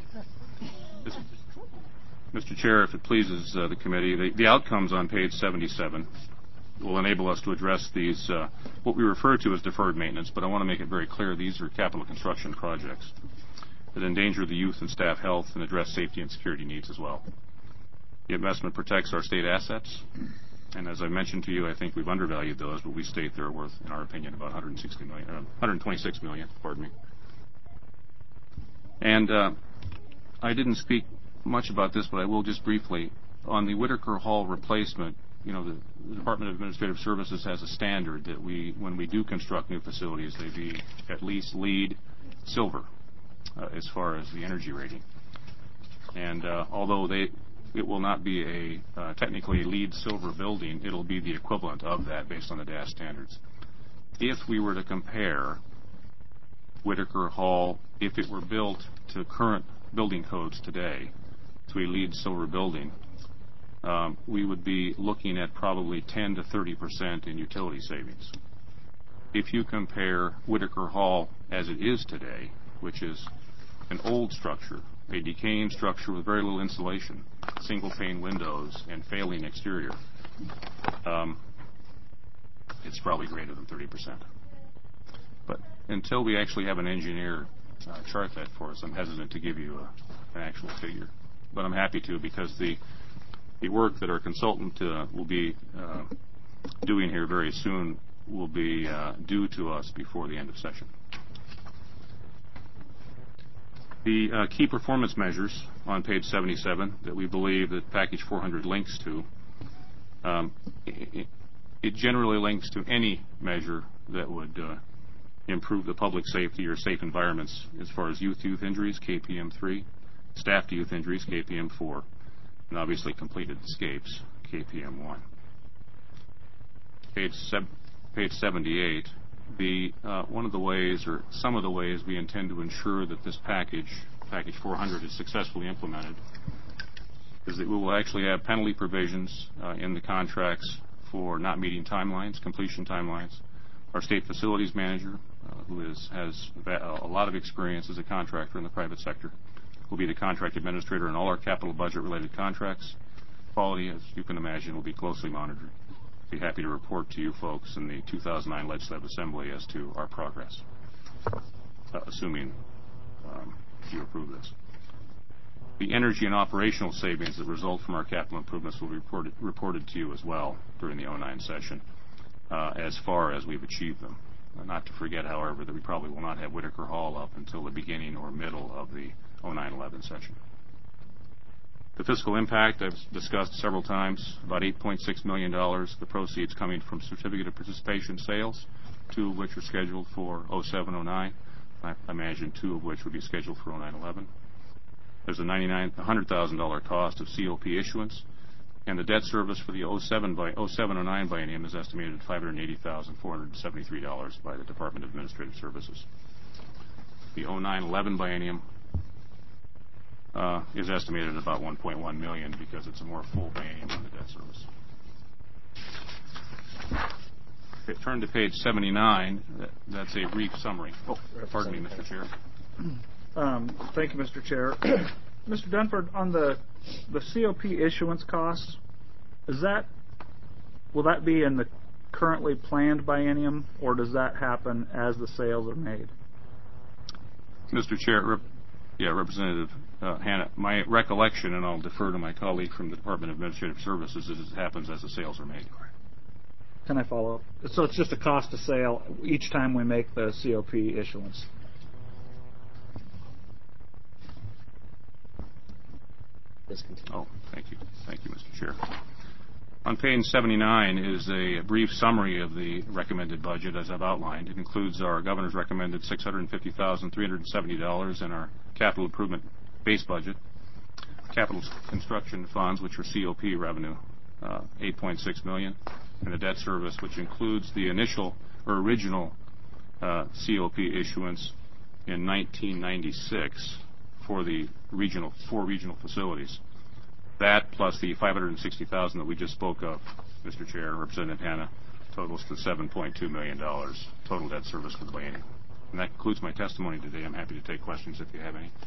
Mr. Chair, if it pleases the committee, the outcomes on page 77 will enable us to address these, what we refer to as deferred maintenance, but I want to make it very clear these are capital construction projects that endanger the youth and staff health and address safety and security needs as well. The investment protects our state assets, and as I mentioned to you, I think we've undervalued those, but we state they're worth, in our opinion, about $126 million. Pardon me. And I didn't speak much about this, but I will just briefly. On the Whitaker Hall replacement, the Department of Administrative Services has a standard that when we do construct new facilities, they be at least LEED silver as far as the energy rating. And although it will not be technically a LEED silver building, it'll be the equivalent of that based on the DAS standards. If we were to compare Whitaker Hall, if it were built to current building codes today, to a LEED silver building, we would be looking at probably 10 to 30% in utility savings. If you compare Whitaker Hall as it is today, which is an old structure, a decaying structure with very little insulation, single pane windows, and failing exterior, it's probably greater than 30%. But until we actually have an engineer chart that for us, I'm hesitant to give you an actual figure. But I'm happy to, because the work that our consultant will be doing here very soon will be due to us before the end of session. The key performance measures on page 77 that we believe that Package 400 links to, it generally links to any measure that would improve the public safety or safe environments as far as youth injuries, KPM 3, staff to youth injuries, KPM 4, and obviously completed escapes, KPM 1. Page 78, one of the ways, or some of the ways, we intend to ensure that this package 400, is successfully implemented is that we will actually have penalty provisions in the contracts for not meeting timelines, completion timelines. Our state facilities manager, who has a lot of experience as a contractor in the private sector, will be the contract administrator in all our capital budget-related contracts. Quality, as you can imagine, will be closely monitored. Be happy to report to you folks in the 2009 Legislative Assembly as to our progress, assuming you approve this. The energy and operational savings that result from our capital improvements will be reported to you as well during the 2009 session, as far as we've achieved them. Not to forget, however, that we probably will not have Whitaker Hall up until the beginning or middle of the 2009-11 session. The fiscal impact I've discussed several times, about $8.6 million. The proceeds coming from certificate of participation sales, 2 of which are scheduled for 07-09. I imagine 2 of which would be scheduled for 09-11. There's a $100,000 cost of COP issuance, and the debt service for the 07-09 biennium is estimated at $580,473 by the Department of Administrative Services. The 09-11 biennium is estimated at about $1.1 million because it's a more full biennium on the debt service. Okay, turn to page 79. That's a brief summary. Oh, pardon me, Mr. Chair. Thank you, Mr. Chair. Mr. Dunford, on the COP issuance costs, will that be in the currently planned biennium, or does that happen as the sales are made? Mr. Chair, Representative Hanna, my recollection, and I'll defer to my colleague from the Department of Administrative Services, is it happens as the sales are made. Can I follow up? So it's just a cost of sale each time we make the COP issuance. Oh, thank you. Thank you, Mr. Chair. On page 79 is a brief summary of the recommended budget as I've outlined. It includes our governor's recommended $650,370 in our capital improvement base budget, capital construction funds, which are COP revenue, $8.6 million, and the debt service, which includes the initial or original COP issuance in 1996 for the four regional facilities. That plus the $560,000 that we just spoke of, Mr. Chair and Representative Hanna, totals to $7.2 million total debt service for the biennium. And that concludes my testimony today. I'm happy to take questions if you have any.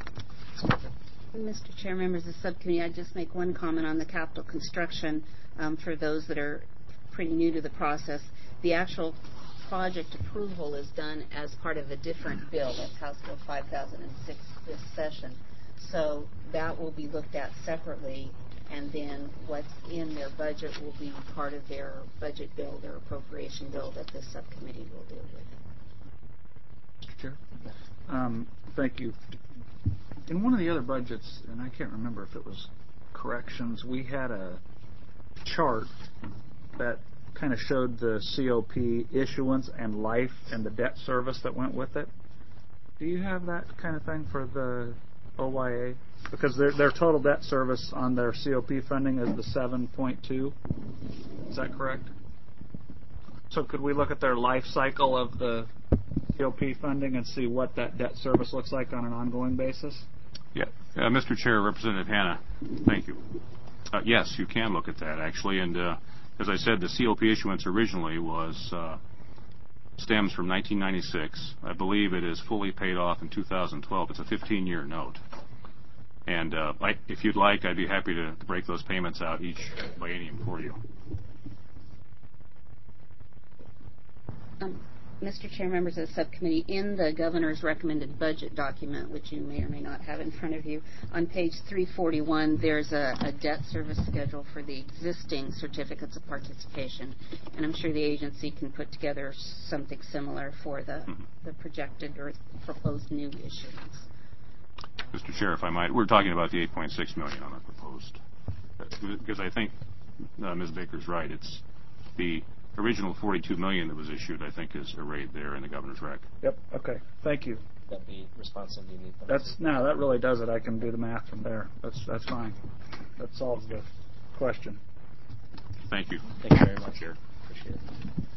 Mr. Chair, members of the subcommittee, I'd just make one comment on the capital construction for those that are pretty new to the process. The actual project approval is done as part of a different bill. That's House Bill 5006 this session. So that will be looked at separately, and then what's in their budget will be part of their budget bill, their appropriation bill that this subcommittee will deal with. Mr. Chair? Thank you. In one of the other budgets, and I can't remember if it was corrections, we had a chart that kind of showed the COP issuance and life and the debt service that went with it. Do you have that kind of thing for the OYA? Because their total debt service on their COP funding is the 7.2. Is that correct? So could we look at their life cycle of the COP funding and see what that debt service looks like on an ongoing basis? Yeah. Mr. Chair, Representative Hanna, thank you. Yes, you can look at that, actually. And as I said, the COP issuance originally stems from 1996. I believe it is fully paid off in 2012. It's a 15-year note. And if you'd like, I'd be happy to break those payments out each biennium for you. Mr. Chair, members of the subcommittee, in the governor's recommended budget document, which you may or may not have in front of you, on page 341, there's a debt service schedule for the existing certificates of participation, and I'm sure the agency can put together something similar for the projected or proposed new issuance. Mr. Chair, if I might, we're talking about the $8.6 million on the proposed, because I think Ms. Baker's right. It's the original $42 million that was issued, I think, is arrayed there in the governor's rec. Yep. Okay. Thank you. Would that be responsive? Do you need that really does it. I can do the math from there. That's fine. That solves the question. Thank you. Thank you very much, Chair. Appreciate it.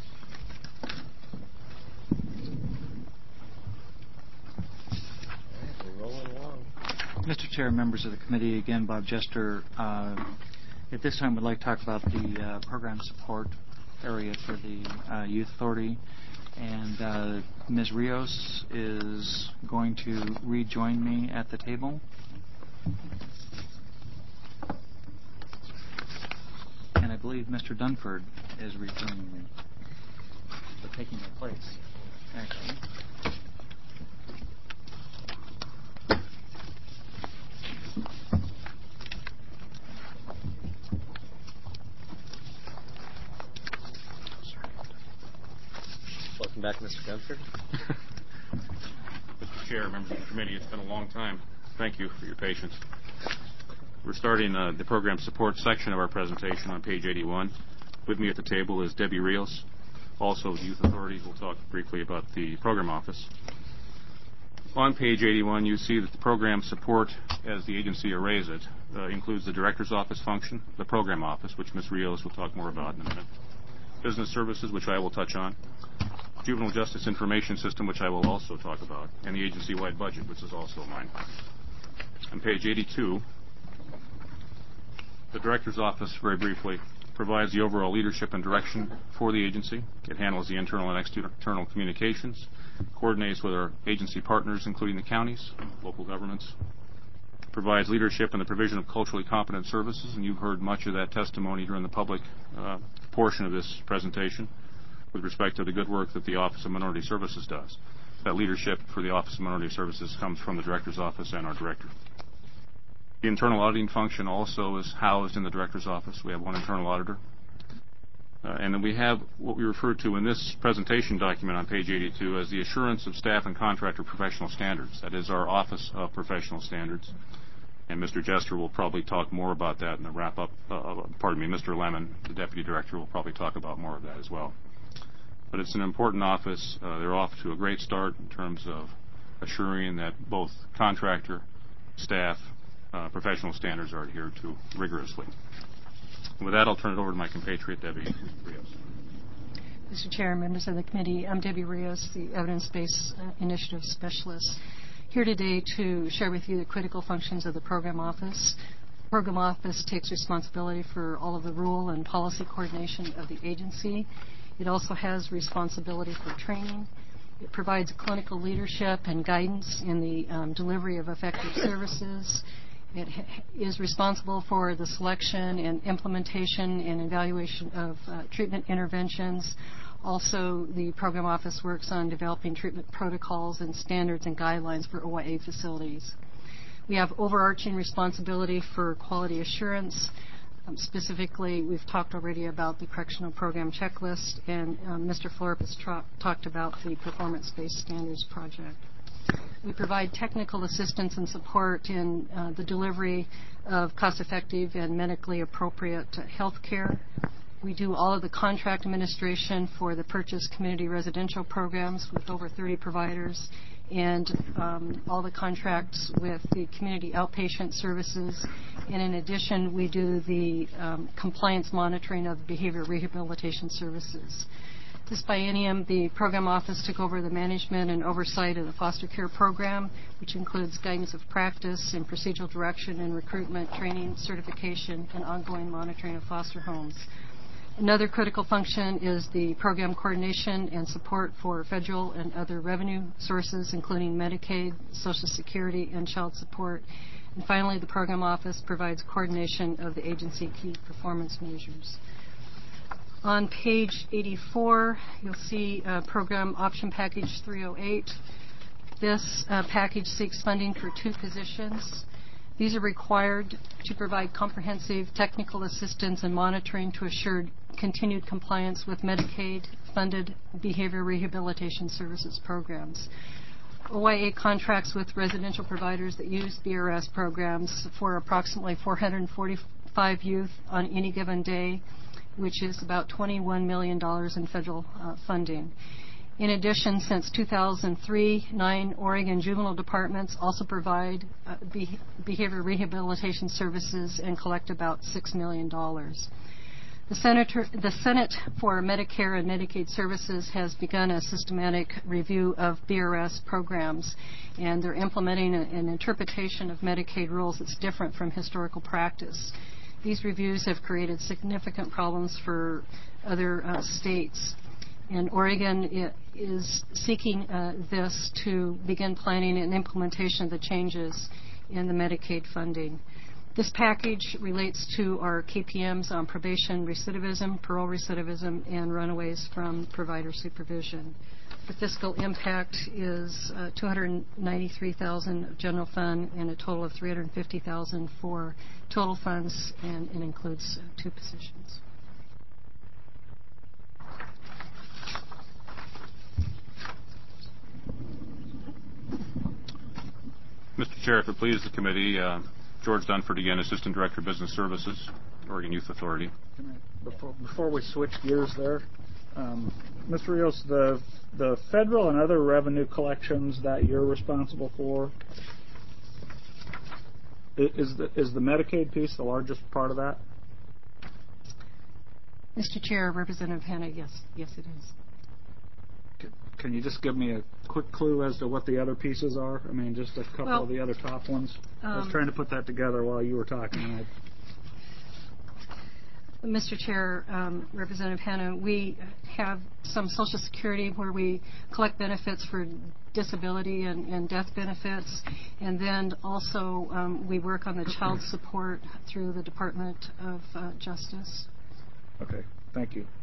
All right, we're rolling along. Mr. Chair, members of the committee, again, Bob Jester. At this time, we'd like to talk about the program support area for the Youth Authority, and Ms. Rios is going to rejoin me at the table. And I believe Mr. Dunford is rejoining me, so taking my place, actually. Welcome back, Mr. Dunford. Mr. Chair, members of the committee, it's been a long time. Thank you for your patience. We're starting the program support section of our presentation on page 81. With me at the table is Debbie Rios, also of the Youth Authority, who will talk briefly about the program office. On page 81, you see that the program support, as the agency arrays it, includes the director's office function, the program office, which Ms. Rios will talk more about in a minute, business services, which I will touch on, juvenile justice information system, which I will also talk about, and the agency-wide budget, which is also mine. On page 82, the director's office, very briefly, provides the overall leadership and direction for the agency. It handles the internal and external communications, coordinates with our agency partners, including the counties, local governments, provides leadership in the provision of culturally competent services, and you've heard much of that testimony during the public portion of this presentation with respect to the good work that the Office of Minority Services does. That leadership for the Office of Minority Services comes from the director's office and our director. The internal auditing function also is housed in the director's office. We have one internal auditor. And then we have what we refer to in this presentation document on page 82 as the assurance of staff and contractor professional standards. That is our Office of Professional Standards. And Mr. Jester will probably talk more about that in the wrap-up. Mr. Lemon, the deputy director, will probably talk about more of that as well. But it's an important office. They're off to a great start in terms of assuring that both contractor, staff, professional standards are adhered to rigorously. And with that, I'll turn it over to my compatriot, Debbie Rios. Mr. Chair, members of the committee, I'm Debbie Rios, the Evidence-Based Initiative Specialist, here today to share with you the critical functions of the Program Office. The Program Office takes responsibility for all of the rule and policy coordination of the agency. It also has responsibility for training. It provides clinical leadership and guidance in the delivery of effective services. It is responsible for the selection and implementation and evaluation of treatment interventions. Also, the Program Office works on developing treatment protocols and standards and guidelines for OIA facilities. We have overarching responsibility for quality assurance. Specifically, we've talked already about the correctional program checklist, and Mr. Florup has talked about the performance-based standards project. We provide technical assistance and support in the delivery of cost-effective and medically appropriate health care. We do all of the contract administration for the Purchase Community Residential programs with over 30 providers, and all the contracts with the community outpatient services. And in addition, we do the compliance monitoring of the behavior rehabilitation services. This biennium, the Program Office took over the management and oversight of the foster care program, which includes guidance of practice and procedural direction and recruitment, training, certification, and ongoing monitoring of foster homes. Another critical function is the program coordination and support for federal and other revenue sources, including Medicaid, Social Security, and child support. And finally, the Program Office provides coordination of the agency key performance measures. On page 84, you'll see Program Option Package 308. This package seeks funding for 2 positions. These are required to provide comprehensive technical assistance and monitoring to assure continued compliance with Medicaid-funded behavior rehabilitation services programs. OIA contracts with residential providers that use BRS programs for approximately 445 youth on any given day, which is about $21 million in federal funding. In addition, since 2003, 9 Oregon juvenile departments also provide behavior rehabilitation services and collect about $6 million. The Senate for Medicare and Medicaid Services has begun a systematic review of BRS programs, and they're implementing an interpretation of Medicaid rules that's different from historical practice. These reviews have created significant problems for other states. And Oregon is seeking this to begin planning and implementation of the changes in the Medicaid funding. This package relates to our KPMs on probation recidivism, parole recidivism, and runaways from provider supervision. The fiscal impact is $293,000 of general fund and a total of $350,000 for total funds, and it includes 2 positions. Mr. Chair, if it pleases the committee, George Dunford again, Assistant Director of Business Services, Oregon Youth Authority. Before we switch gears there, Mr. Rios, the federal and other revenue collections that you're responsible for, is the Medicaid piece the largest part of that? Mr. Chair, Representative Hanna, yes, it is. Can you just give me a quick clue as to what the other pieces are? I mean, just a couple of the other top ones. I was trying to put that together while you were talking. Mr. Chair, Representative Hanna, we have some Social Security where we collect benefits for disability and death benefits, and then also we work on the child support through the Department of Justice. Okay, thank you.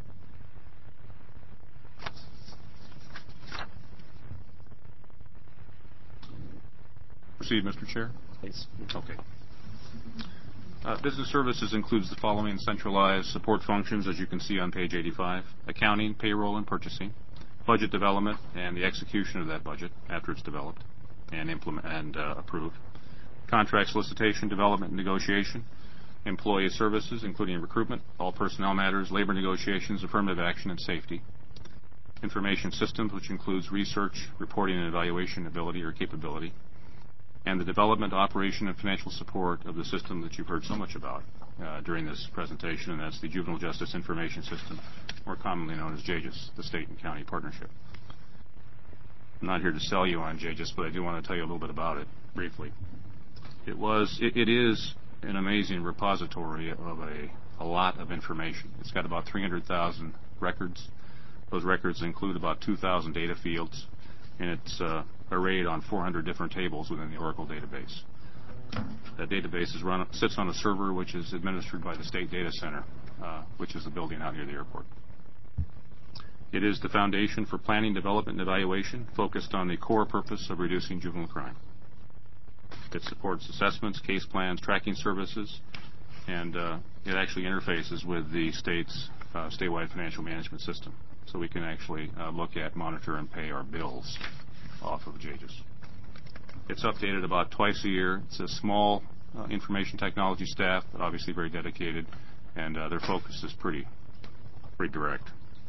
Proceed, Mr. Chair. Please. Okay. Business services includes the following centralized support functions, as you can see on page 85: accounting, payroll, and purchasing, budget development, and the execution of that budget after it's developed and approved, contract solicitation, development, and negotiation, employee services, including recruitment, all personnel matters, labor negotiations, affirmative action, and safety, information systems, which includes research, reporting, and evaluation ability or capability, and the development, operation, and financial support of the system that you've heard so much about during this presentation, and that's the Juvenile Justice Information System, more commonly known as JJIS, the State and County Partnership. I'm not here to sell you on JJIS, but I do want to tell you a little bit about it briefly. It is an amazing repository of a lot of information. It's got about 300,000 records. Those records include about 2,000 data fields, and it's arrayed on 400 different tables within the Oracle database. That database sits on a server which is administered by the State Data Center, which is the building out near the airport. It is the foundation for planning, development, and evaluation focused on the core purpose of reducing juvenile crime. It supports assessments, case plans, tracking services, and it actually interfaces with the state's statewide financial management system. So we can actually look at, monitor, and pay our bills off of JJIS. It's updated about twice a year. It's a small information technology staff, but obviously very dedicated, and their focus is pretty direct.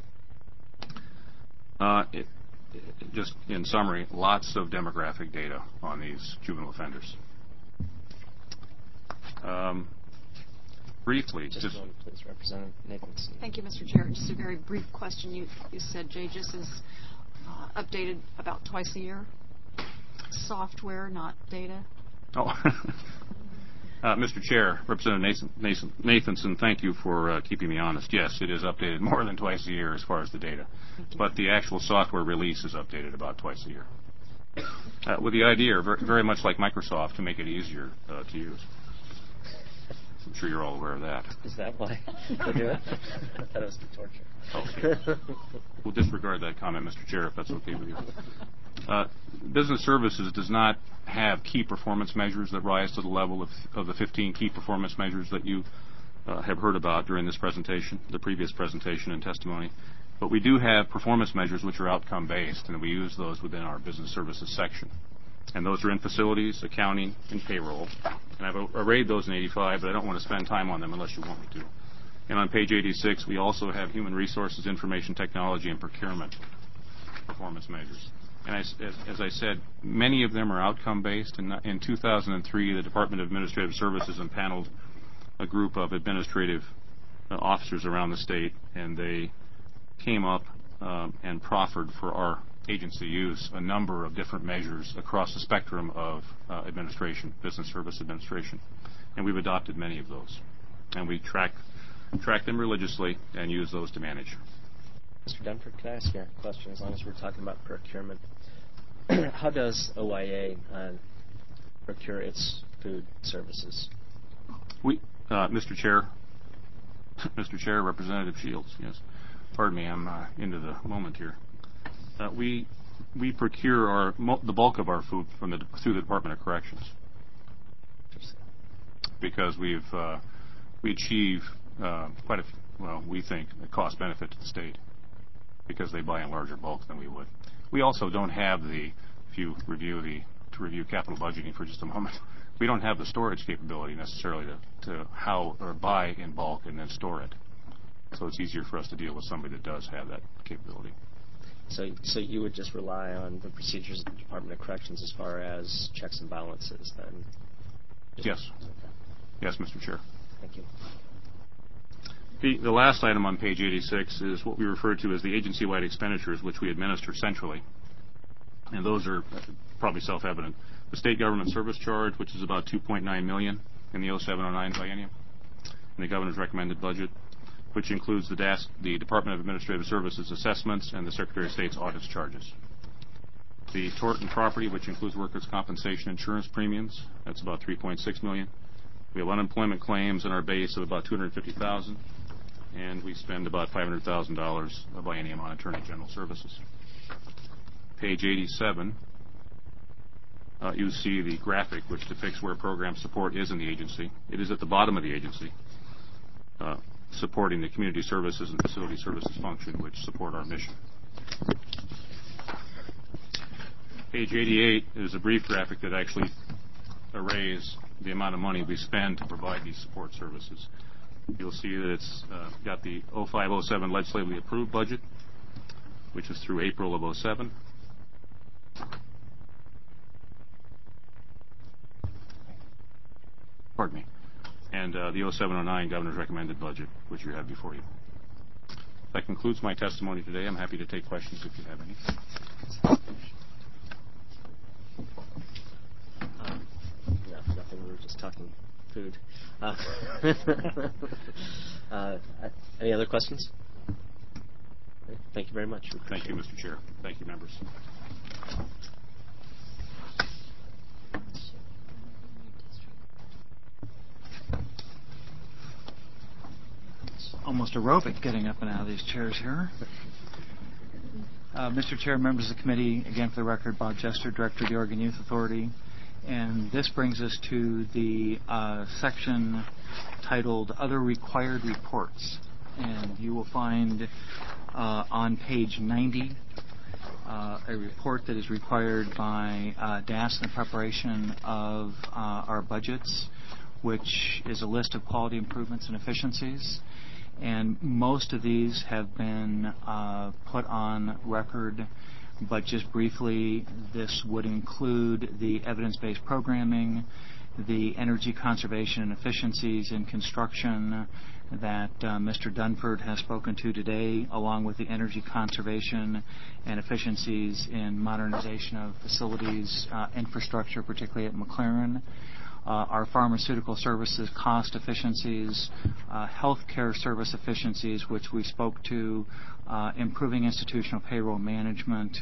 Just in summary, lots of demographic data on these juvenile offenders. Briefly, just one, please, Representative Nathanson. Thank you, Mr. Chair. Just a very brief question. You said JJIS is updated about twice a year. Software, not data. Oh, Mr. Chair, Representative Nathanson, thank you for keeping me honest. Yes, it is updated more than twice a year as far as the data, but the actual software release is updated about twice a year, with the idea, very much like Microsoft, to make it easier to use. I'm sure you're all aware of that. Is that why they do it? I thought it was the torture. Okay. We'll disregard that comment, Mr. Chair, if that's okay with you. Business services does not have key performance measures that rise to the level of the 15 key performance measures that you have heard about during this presentation, the previous presentation and testimony. But we do have performance measures which are outcome-based, and we use those within our business services section. And those are in facilities, accounting, and payroll. And I've arrayed those in 85, but I don't want to spend time on them unless you want me to. And on page 86, we also have human resources, information technology, and procurement performance measures. And as I said, many of them are outcome-based. In 2003, the Department of Administrative Services impaneled a group of administrative officers around the state, and they came up and proffered for our agency use a number of different measures across the spectrum of administration, business service administration. And we've adopted many of those. And we track them religiously and use those to manage. Mr. Dunford, can I ask you a question as long as we're talking about procurement? How does OIA procure its food services? Mr. Chair, Representative Shields, yes. Pardon me, I'm into the moment here. We procure the bulk of our food through the Department of Corrections, because we achieve we think a cost benefit to the state because they buy in larger bulk than we would. We also don't have to review capital budgeting for just a moment, We don't have the storage capability necessarily to how or buy in bulk and then store it. So it's easier for us to deal with somebody that does have that capability. So you would just rely on the procedures of the Department of Corrections as far as checks and balances then? Yes. Okay. Yes, Mr. Chair. Thank you. The last item on page 86 is what we refer to as the agency-wide expenditures, which we administer centrally. And those are probably self-evident. The state government service charge, which is about $2.9 million in the 07-09 biennium, and the governor's recommended budget, which includes the Department of Administrative Services assessments and the Secretary of State's audits charges. The tort and property, which includes workers' compensation insurance premiums, that's about $3.6 million. We have unemployment claims in our base of about $250,000, and we spend about $500,000 a biennium on Attorney General services. Page 87, you see the graphic which depicts where program support is in the agency. It is at the bottom of the agency, supporting the community services and facility services function which support our mission. Page 88 is a brief graphic that actually arrays the amount of money we spend to provide these support services. You'll see that it's got the 05-07 legislatively approved budget, which is through April of 07. Pardon me. And the 07-09 governor's recommended budget, which you have before you. That concludes my testimony today. I'm happy to take questions if you have any. Nothing. We were just talking food. Any other questions? Thank you very much. Thank you, Mr. Chair. Thank you, members. Almost aerobic getting up and out of these chairs here. Mr. Chair, members of the committee, again for the record, Bob Jester, Director of the Oregon Youth Authority. And this brings us to the section titled Other Required Reports. And you will find on page 90 a report that is required by DAS in the preparation of our budgets, which is a list of quality improvements and efficiencies. And most of these have been put on record, but just briefly, this would include the evidence-based programming, the energy conservation and efficiencies in construction that Mr. Dunford has spoken to today, along with the energy conservation and efficiencies in modernization of facilities infrastructure, particularly at McLaren. Our pharmaceutical services cost efficiencies, healthcare service efficiencies, which we spoke to, improving institutional payroll management,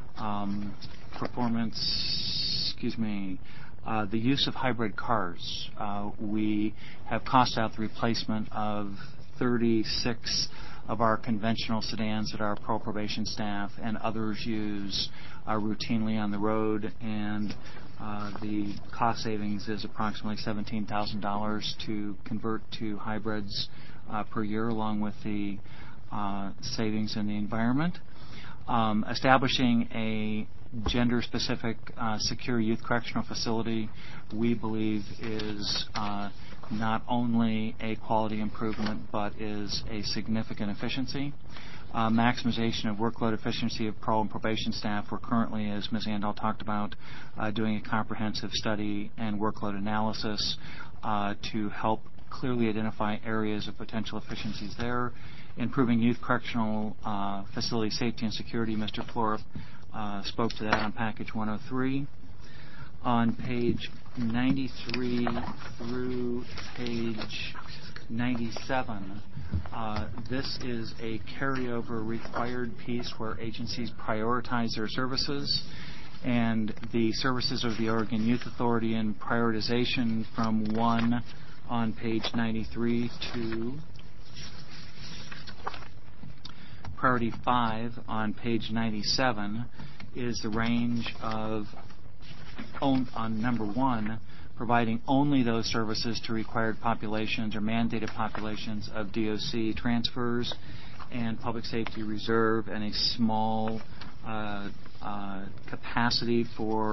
performance, the use of hybrid cars. We have cost out the replacement of 36 of our conventional sedans that our probation staff and others use routinely on the road, and the cost savings is approximately $17,000 to convert to hybrids per year, along with the savings in the environment. Establishing a gender-specific secure youth correctional facility, we believe, is not only a quality improvement, but is a significant efficiency. Maximization of workload efficiency of parole and probation staff. We're currently, as Ms. Andal talked about, doing a comprehensive study and workload analysis to help clearly identify areas of potential efficiencies there. Improving youth correctional facility safety and security. Mr. Florup spoke to that on package 103. On page 93 through page 97, this is a carryover required piece where agencies prioritize their services, and the services of the Oregon Youth Authority in prioritization from 1 on page 93 to priority 5 on page 97 is the range of, on number 1, providing only those services to required populations or mandated populations of DOC transfers and public safety reserve, and a small capacity for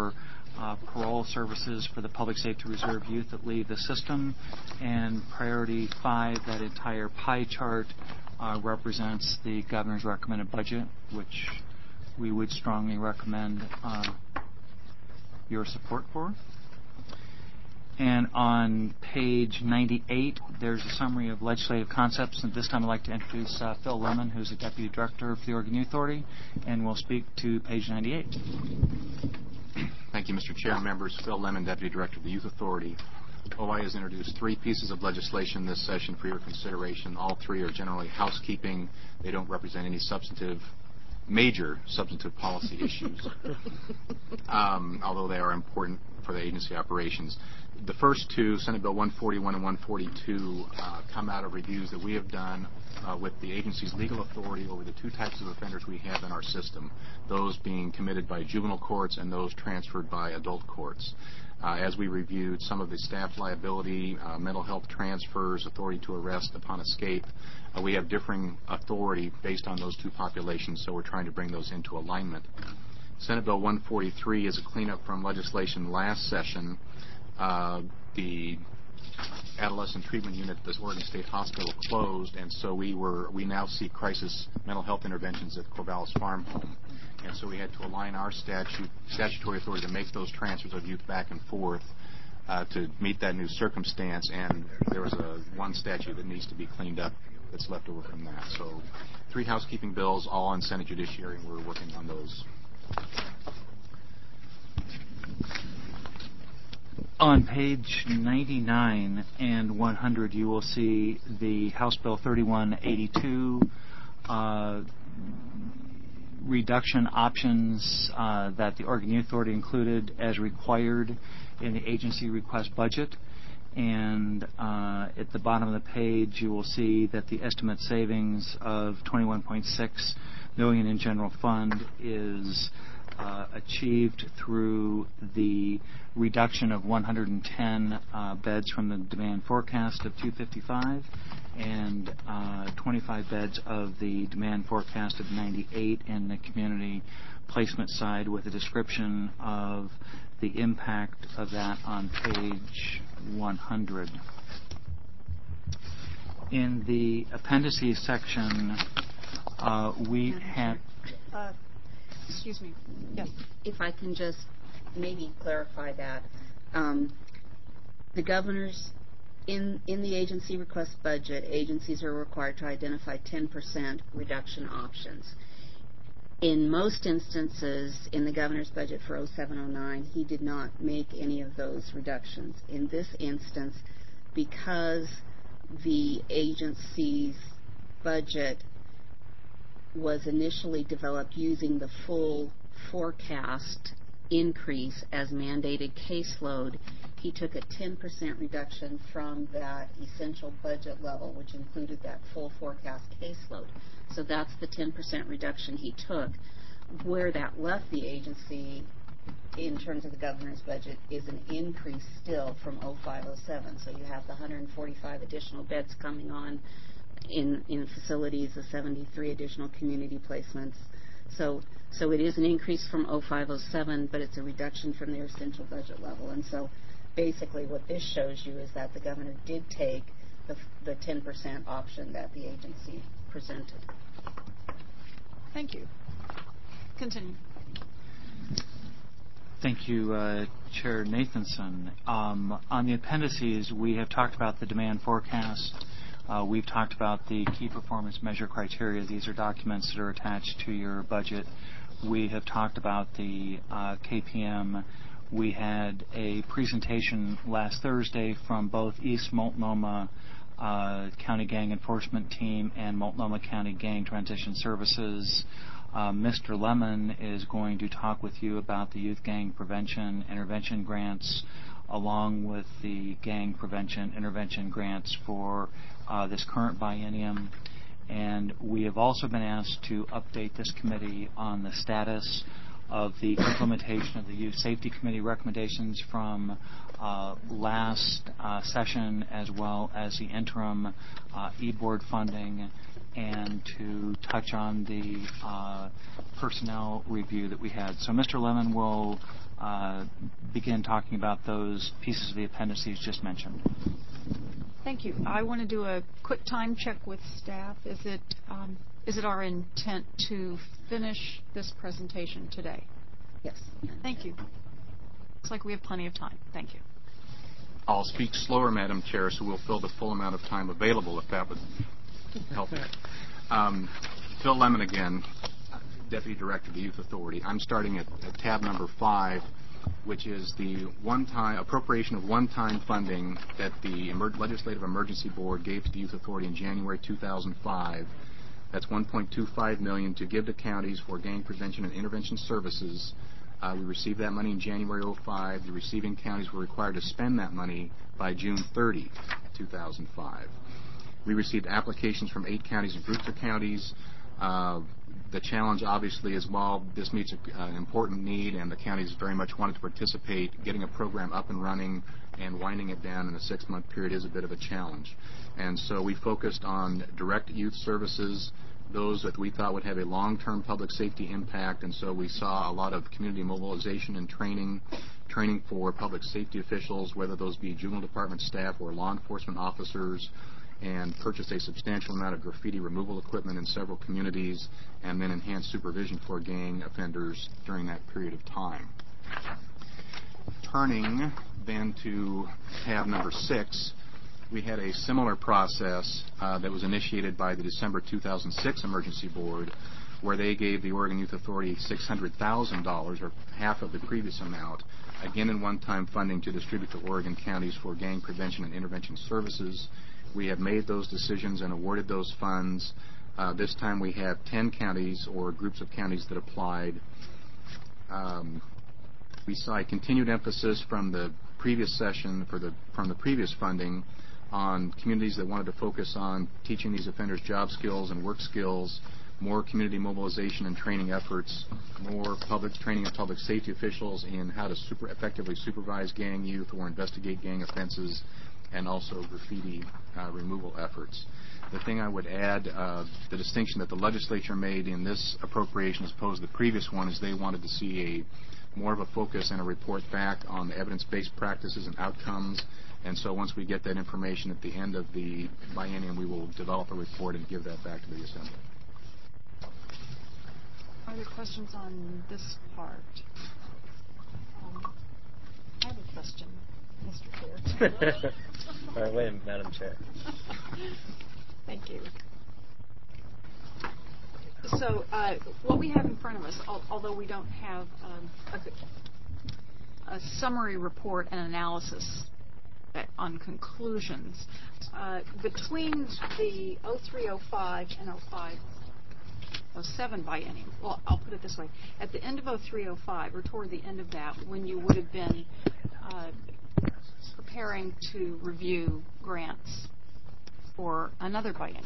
parole services for the Public Safety Reserve youth that leave the system. And priority 5, that entire pie chart, represents the governor's recommended budget, which we would strongly recommend your support for. And on page 98, there's a summary of legislative concepts. And this time I'd like to introduce Phil Lemon, who's the Deputy Director for the Oregon Youth Authority, and we'll speak to page 98. Thank you, Mr. Chair and members. Phil Lemon, Deputy Director of the Youth Authority. OI has introduced 3 pieces of legislation this session for your consideration. All 3 are generally housekeeping. They don't represent any major substantive policy issues, although they are important for the agency operations. The first 2, Senate Bill 141 and 142, come out of reviews that we have done with the agency's legal authority over the 2 types of offenders we have in our system, those being committed by juvenile courts and those transferred by adult courts. As we reviewed some of the staff liability, mental health transfers, authority to arrest upon escape, we have differing authority based on those 2 populations, so we're trying to bring those into alignment. Senate Bill 143 is a cleanup from legislation last session. The adolescent treatment unit at the Oregon State Hospital closed, and so we now see crisis mental health interventions at Corvallis Farm Home. And so we had to align our statutory authority to make those transfers of youth back and forth to meet that new circumstance, and there was one statute that needs to be cleaned up that's left over from that. So 3 housekeeping bills, all on Senate Judiciary, and we're working on those. On page 99 and 100, you will see the House Bill 3182 reduction options that the Oregon Youth Authority included as required in the agency request budget. And at the bottom of the page, you will see that the estimate savings of $21.6 million in general fund is achieved through the reduction of 110 beds from the demand forecast of 255 and 25 beds of the demand forecast of 98 in the community placement side, with a description of the impact of that on page 100. In the appendices section, we have... Excuse me. Yes. If I can just maybe clarify that. The governor's, in the agency request budget, agencies are required to identify 10% reduction options. In most instances, in the governor's budget for 0709, he did not make any of those reductions. In this instance, because the agency's budget was initially developed using the full forecast increase as mandated caseload, he took a 10% reduction from that essential budget level, which included that full forecast caseload. So that's the 10% reduction he took. Where that left the agency in terms of the governor's budget is an increase still from 0507. So you have the 145 additional beds coming on in facilities, the 73 additional community placements. So it is an increase from 0507, but it's a reduction from their essential budget level. And so basically what this shows you is that the governor did take the 10% option that the agency presented. Thank you. Continue. Thank you, Chair Nathanson. On the appendices, we have talked about the demand forecast. We've talked about the key performance measure criteria. These are documents that are attached to your budget. We have talked about the KPM. We had a presentation last Thursday from both East Multnomah County Gang Enforcement Team and Multnomah County Gang Transition Services. Mr. Lemon is going to talk with you about the Youth Gang Prevention Intervention Grants, along with the Gang Prevention Intervention Grants for this current biennium. And we have also been asked to update this committee on the status of the implementation of the Youth Safety Committee recommendations from last session, as well as the interim e-board funding, and to touch on the personnel review that we had. So Mr. Lemon will begin talking about those pieces of the appendices just mentioned. Thank you. I want to do a quick time check with staff. Is it our intent to finish this presentation today? Yes. Thank you. Looks like we have plenty of time. Thank you. I'll speak slower, Madam Chair, so we'll fill the full amount of time available, if that would help. Phil Lemon again, Deputy Director of the Youth Authority. I'm starting at tab number 5, which is the one-time appropriation of one-time funding that the Legislative Emergency Board gave to the Youth Authority in January 2005. That's $1.25 million to give to counties for gang prevention and intervention services. We received that money in January 2005. The receiving counties were required to spend that money by June 30, 2005. We received applications from 8 counties and groups of counties. The challenge, obviously, is while this meets an important need and the counties very much wanted to participate, getting a program up and running and winding it down in a 6-month period is a bit of a challenge. And so we focused on direct youth services, those that we thought would have a long-term public safety impact, and so we saw a lot of community mobilization and training for public safety officials, whether those be juvenile department staff or law enforcement officers, and purchased a substantial amount of graffiti removal equipment in several communities, and then enhanced supervision for gang offenders during that period of time. Turning then to tab number 6, we had a similar process that was initiated by the December 2006 Emergency Board, where they gave the Oregon Youth Authority $600,000, or half of the previous amount, again in one-time funding to distribute to Oregon counties for gang prevention and intervention services. We have made those decisions and awarded those funds. This time we have 10 counties or groups of counties that applied. We saw a continued emphasis from the previous session, from the previous funding, on communities that wanted to focus on teaching these offenders job skills and work skills, more community mobilization and training efforts, more public training of public safety officials in how to effectively supervise gang youth or investigate gang offenses, and also graffiti removal efforts. The thing I would add, the distinction that the legislature made in this appropriation as opposed to the previous one, is they wanted to see more of a focus and a report back on the evidence-based practices and outcomes. And so once we get that information at the end of the biennium, we will develop a report and give that back to the Assembly. Are there questions on this part? I have a question, Mr. Chair. All right, wait a minute, Madam Chair. Thank you. So what we have in front of us, although we don't have a summary report and analysis on conclusions, between the 03-05 and 05-07 biennium, well, I'll put it this way. At the end of 03-05, or toward the end of that, when you would have been preparing to review grants for another biennium,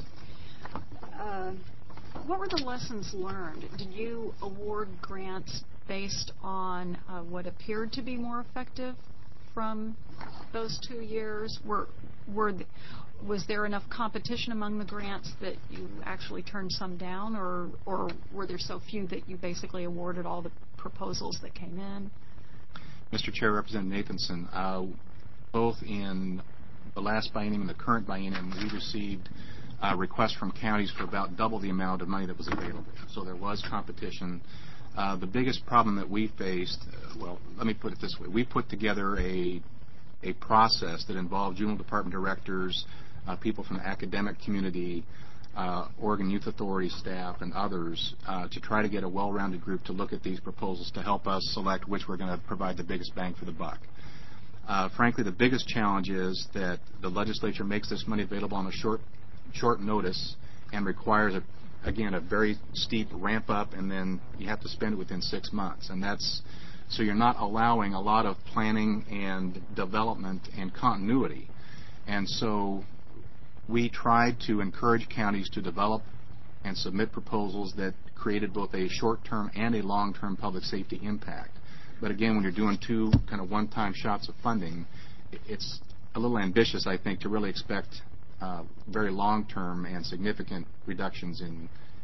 what were the lessons learned? Did you award grants based on what appeared to be more effective from those 2 years? Was there enough competition among the grants that you actually turned some down, or were there so few that you basically awarded all the proposals that came in? Mr. Chair, Representative Nathanson, both in the last biennium and the current biennium, we received requests from counties for about double the amount of money that was available. So there was competition. The biggest problem that we faced, well, let me put it this way. We put together a process that involved juvenile department directors, people from the academic community, Oregon Youth Authority staff, and others to try to get a well-rounded group to look at these proposals to help us select which were going to provide the biggest bang for the buck. Frankly, the biggest challenge is that the legislature makes this money available on a short notice and requires, again, a very steep ramp up, and then you have to spend it within 6 months. And so you're not allowing a lot of planning and development and continuity. And so we tried to encourage counties to develop and submit proposals that created both a short-term and a long-term public safety impact. But again, when you're doing 2 kind of one-time shots of funding, it's a little ambitious, I think, to really expect very long-term and significant reductions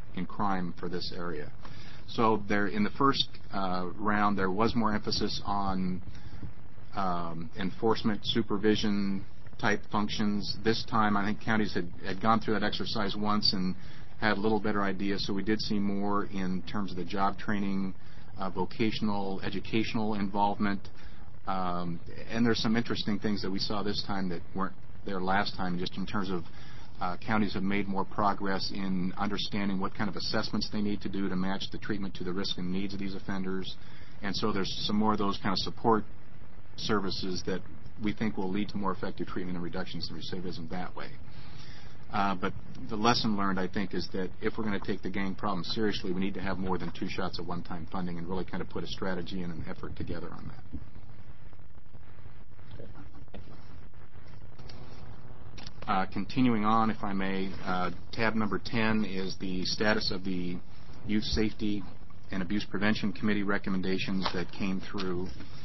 in crime for this area. So in the first round, there was more emphasis on enforcement, supervision type functions. This time, I think counties had gone through that exercise once and had a little better idea, so we did see more in terms of the job training, vocational, educational involvement, and there's some interesting things that we saw this time that weren't there last time, just in terms of counties have made more progress in understanding what kind of assessments they need to do to match the treatment to the risk and needs of these offenders, and so there's some more of those kind of support services that we think will lead to more effective treatment and reductions in recidivism that way. But the lesson learned, I think, is that if we're going to take the gang problem seriously, we need to have more than 2 shots of one-time funding and really kind of put a strategy and an effort together on that. Continuing on, if I may, tab number 10 is the status of the Youth Safety and Abuse Prevention Committee recommendations that came through.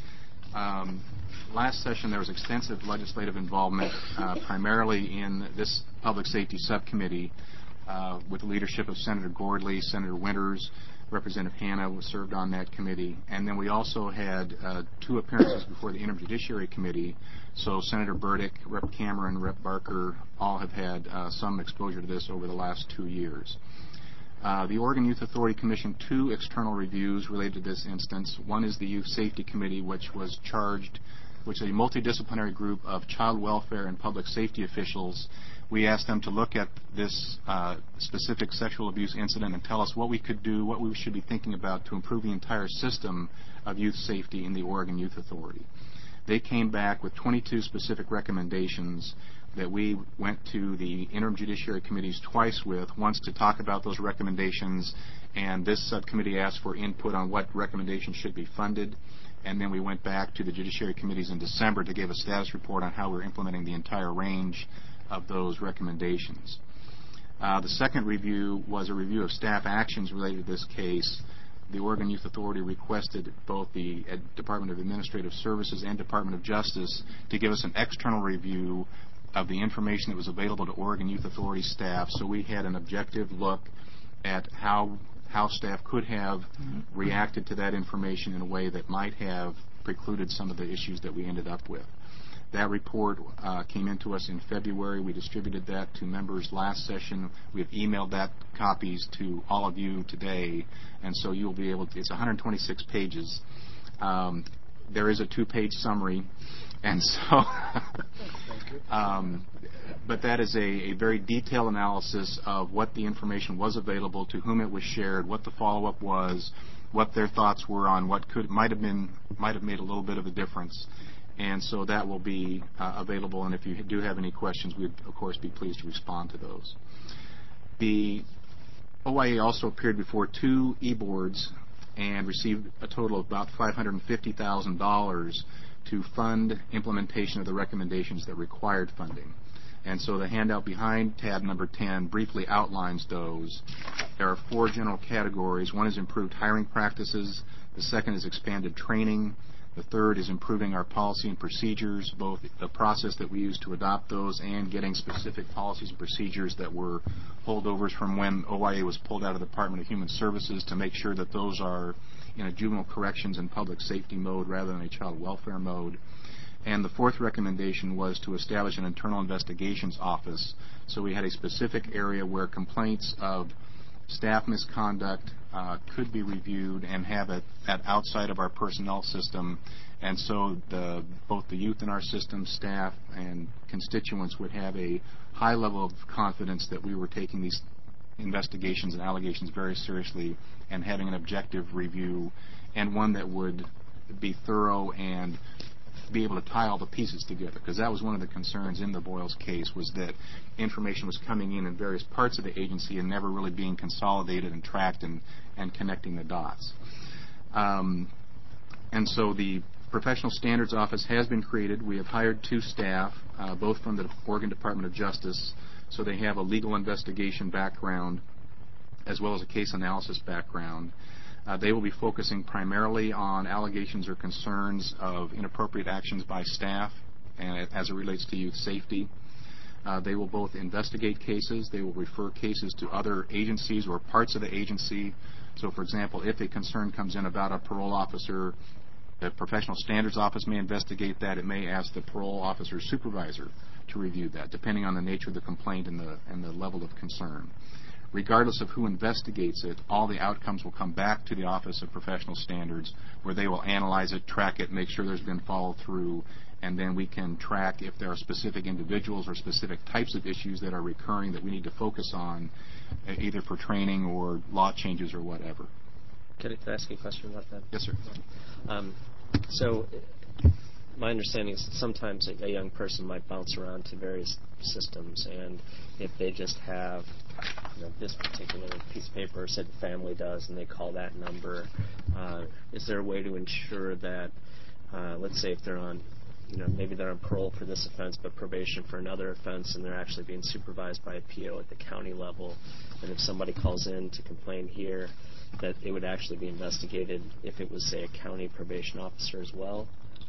Last session, there was extensive legislative involvement, primarily in this Public Safety Subcommittee, with the leadership of Senator Gordley, Senator Winters, Representative Hanna served on that committee, and then we also had 2 appearances before the Interjudiciary Committee. So Senator Burdick, Rep. Cameron, Rep. Barker all have had some exposure to this over the last 2 years. The Oregon Youth Authority commissioned 2 external reviews related to this instance. One is the Youth Safety Committee, which is a multidisciplinary group of child welfare and public safety officials. We asked them to look at this specific sexual abuse incident and tell us what we could do, what we should be thinking about to improve the entire system of youth safety in the Oregon Youth Authority. They came back with 22 specific recommendations that we went to the interim judiciary committees twice with, once to talk about those recommendations, and this subcommittee asked for input on what recommendations should be funded, and then we went back to the judiciary committees in December to give a status report on how we're implementing the entire range of those recommendations. The second review was a review of staff actions related to this case. The Oregon Youth Authority requested both the Department of Administrative Services and Department of Justice to give us an external review of the information that was available to Oregon Youth Authority staff, so we had an objective look at how staff could have reacted to that information in a way that might have precluded some of the issues that we ended up with. That report came into us in February. We distributed that to members last session. We have emailed that copies to all of you today, and so you'll be able to, it's 126 pages. There is a 2-page summary, and so, but that is a very detailed analysis of what the information was available, to whom it was shared, what the follow-up was, what their thoughts were on what might have made a little bit of a difference. And so that will be available, and if you do have any questions, we'd, of course, be pleased to respond to those. The OIA also appeared before 2 e-boards and received a total of about $550,000 to fund implementation of the recommendations that required funding. And so the handout behind tab number 10 briefly outlines those. There are 4 general categories. One is improved hiring practices. The second is expanded training. The third is improving our policy and procedures, both the process that we use to adopt those and getting specific policies and procedures that were holdovers from when OIA was pulled out of the Department of Human Services to make sure that those are in a juvenile corrections and public safety mode rather than a child welfare mode. And the fourth recommendation was to establish an internal investigations office. So we had a specific area where complaints of staff misconduct could be reviewed and have it at outside of our personnel system, and so both the youth in our system, staff, and constituents would have a high level of confidence that we were taking these investigations and allegations very seriously and having an objective review, and one that would be thorough and be able to tie all the pieces together, because that was one of the concerns in the Boyles case, was that information was coming in various parts of the agency and never really being consolidated and tracked and connecting the dots. And so the Professional Standards Office has been created. We have hired 2 staff, both from the Oregon Department of Justice, so they have a legal investigation background as well as a case analysis background. They will be focusing primarily on allegations or concerns of inappropriate actions by staff and as it relates to youth safety. They will both investigate cases. They will refer cases to other agencies or parts of the agency. So, for example, if a concern comes in about a parole officer, the Professional Standards Office may investigate that. It may ask the parole officer's supervisor to review that, depending on the nature of the complaint and the level of concern. Regardless of who investigates it, all the outcomes will come back to the Office of Professional Standards, where they will analyze it, track it, make sure there's been follow-through, and then we can track if there are specific individuals or specific types of issues that are recurring that we need to focus on, either for training or law changes or whatever. Can I ask you a question about that? Yes, sir. So my understanding is that sometimes a young person might bounce around to various systems, and if they just have this particular piece of paper, said the family does, and they call that number, is there a way to ensure that, let's say if they're on, maybe they're on parole for this offense, but probation for another offense, and they're actually being supervised by a PO at the county level, and if somebody calls in to complain here, that it would actually be investigated if it was, say, a county probation officer as well?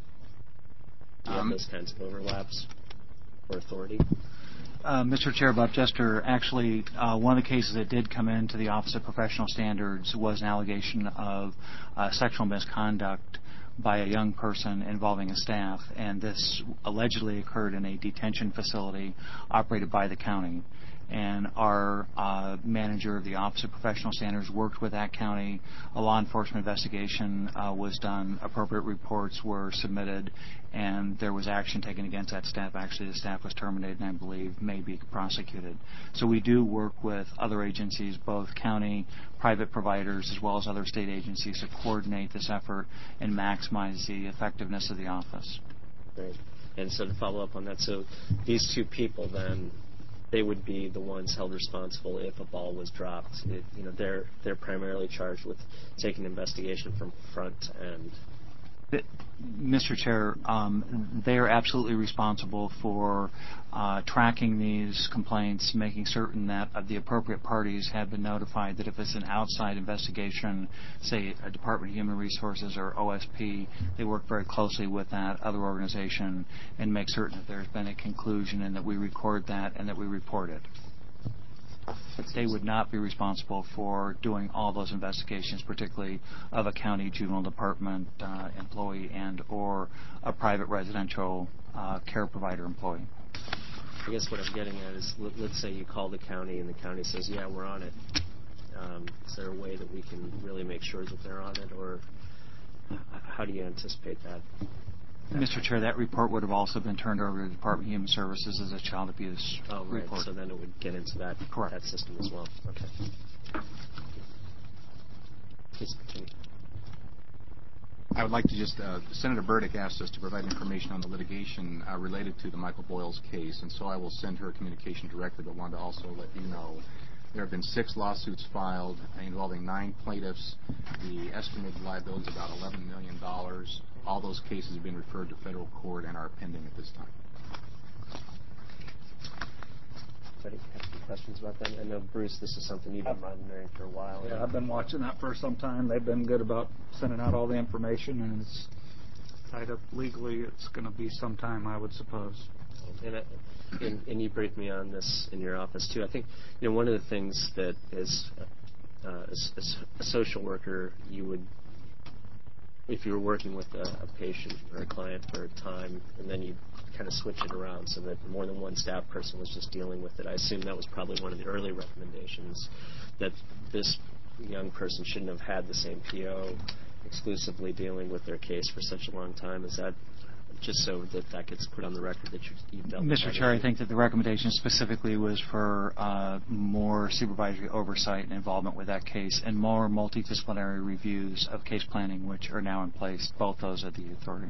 Do you have those kinds of overlaps or authority? Mr. Chair, Bob Jester, actually, one of the cases that did come into the Office of Professional Standards was an allegation of sexual misconduct by a young person involving a staff, and this allegedly occurred in a detention facility operated by the county. And our manager of the Office of Professional Standards worked with that county. A law enforcement investigation was done. Appropriate reports were submitted, and there was action taken against that staff. Actually, the staff was terminated and I believe may be prosecuted. So we do work with other agencies, both county, private providers, as well as other state agencies to coordinate this effort and maximize the effectiveness of the office. Great. And so to follow up on that, so these two people then, they would be the ones held responsible if a ball was dropped. They're primarily charged with taking investigation from front to end. Mr. Chair, they are absolutely responsible for tracking these complaints, making certain that the appropriate parties have been notified that if it's an outside investigation, say a Department of Human Resources or OSP, they work very closely with that other organization and make certain that there's been a conclusion and that we record that and that we report it. They would not be responsible for doing all those investigations, particularly of a county juvenile department employee and or a private residential care provider employee. I guess what I'm getting at is, let's say you call the county and the county says, yeah, we're on it. Is there a way that we can really make sure that they're on it, or how do you anticipate that? Mr. Chair, that report would have also been turned over to the Department of Human Services as a child abuse report. So then it would get into that system as well. Okay. Please continue. I would like to just, Senator Burdick asked us to provide information on the litigation related to the Michael Boyles case, and so I will send her a communication directly, but wanted to also let you know there have been 6 lawsuits filed involving 9 plaintiffs. The estimated liability is about $11 million. All those cases have been referred to federal court and are pending at this time. Anybody have any questions about that? I know, Bruce, this is something you've been monitoring for a while. Yeah, I've been watching that for some time. They've been good about sending out all the information, and it's tied up legally. It's going to be some time, I would suppose. And you briefed me on this in your office, too. I think one of the things that as a social worker, you would, if you were working with a patient or a client for a time, and then you kind of switch it around so that more than one staff person was just dealing with it. I assume that was probably one of the early recommendations, that this young person shouldn't have had the same PO exclusively dealing with their case for such a long time. Is that just so that gets put on the record that you've dealt with that? Mr. Chair, I think that the recommendation specifically was for more supervisory oversight and involvement with that case and more multidisciplinary reviews of case planning, which are now in place, both those at the authority.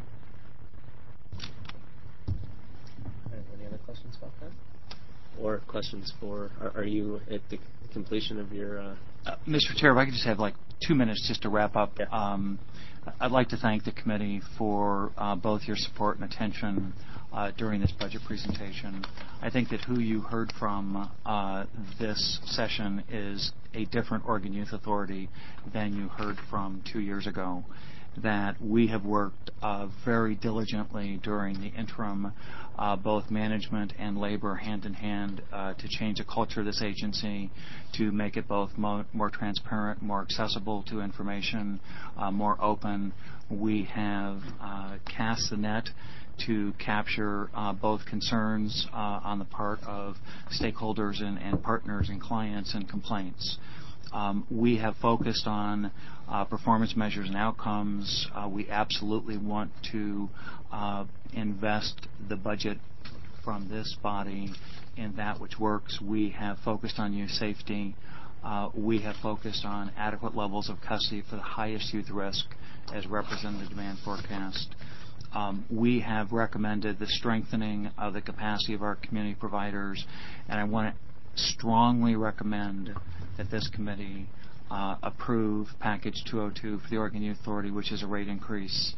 Any other questions about that? Or questions for, are you at the completion of your... Mr. Chair, if I could just have 2 minutes just to wrap up. Yeah. I'd like to thank the committee for both your support and attention during this budget presentation. I think that who you heard from this session is a different Oregon Youth Authority than you heard from 2 years ago. that we have worked very diligently during the interim, both management and labor hand in hand, to change the culture of this agency, to make it both more transparent, more accessible to information, more open. We have cast the net to capture both concerns on the part of stakeholders and partners and clients and complaints. We have focused on performance measures and outcomes. We absolutely want to invest the budget from this body in that which works. We have focused on youth safety. We have focused on adequate levels of custody for the highest youth risk as represented in the demand forecast. We have recommended the strengthening of the capacity of our community providers, and I want to strongly recommend that this committee approve Package 202 for the Oregon Youth Authority, which is a rate increase.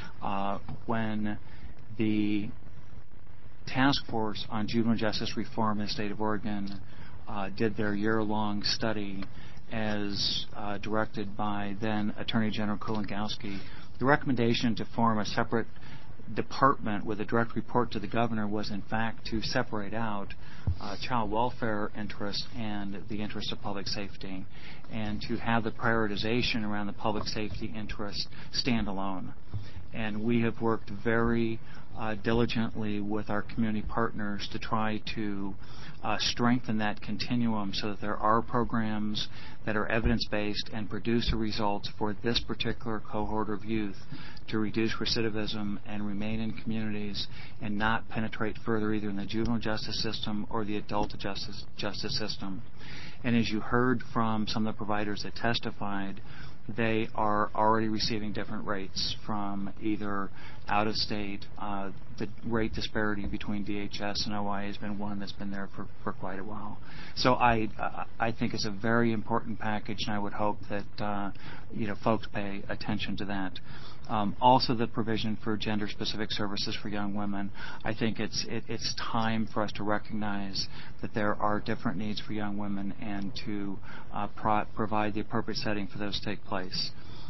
When the Task Force on Juvenile Justice Reform in the state of Oregon did their year-long study as directed by then Attorney General Kulongoski, the recommendation to form a separate department with a direct report to the governor was in fact to separate out child welfare interests and the interests of public safety, and to have the prioritization around the public safety interest stand alone. And we have worked very diligently with our community partners to try to strengthen that continuum so that there are programs that are evidence-based and produce the results for this particular cohort of youth to reduce recidivism and remain in communities and not penetrate further either in the juvenile justice system or the adult justice system. And as you heard from some of the providers that testified, they are already receiving different rates from either out of state. The rate disparity between DHS and OI has been one that's been there for quite a while. So I think it's a very important package, and I would hope that folks pay attention to that. Also, the provision for gender-specific services for young women. I think it's time for us to recognize that there are different needs for young women and to provide the appropriate setting for those to take place.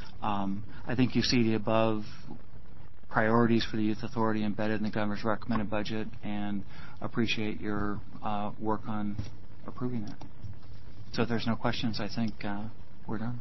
I think you see the above priorities for the Youth Authority embedded in the governor's recommended budget, and appreciate your work on approving that. So if there's no questions, I think we're done.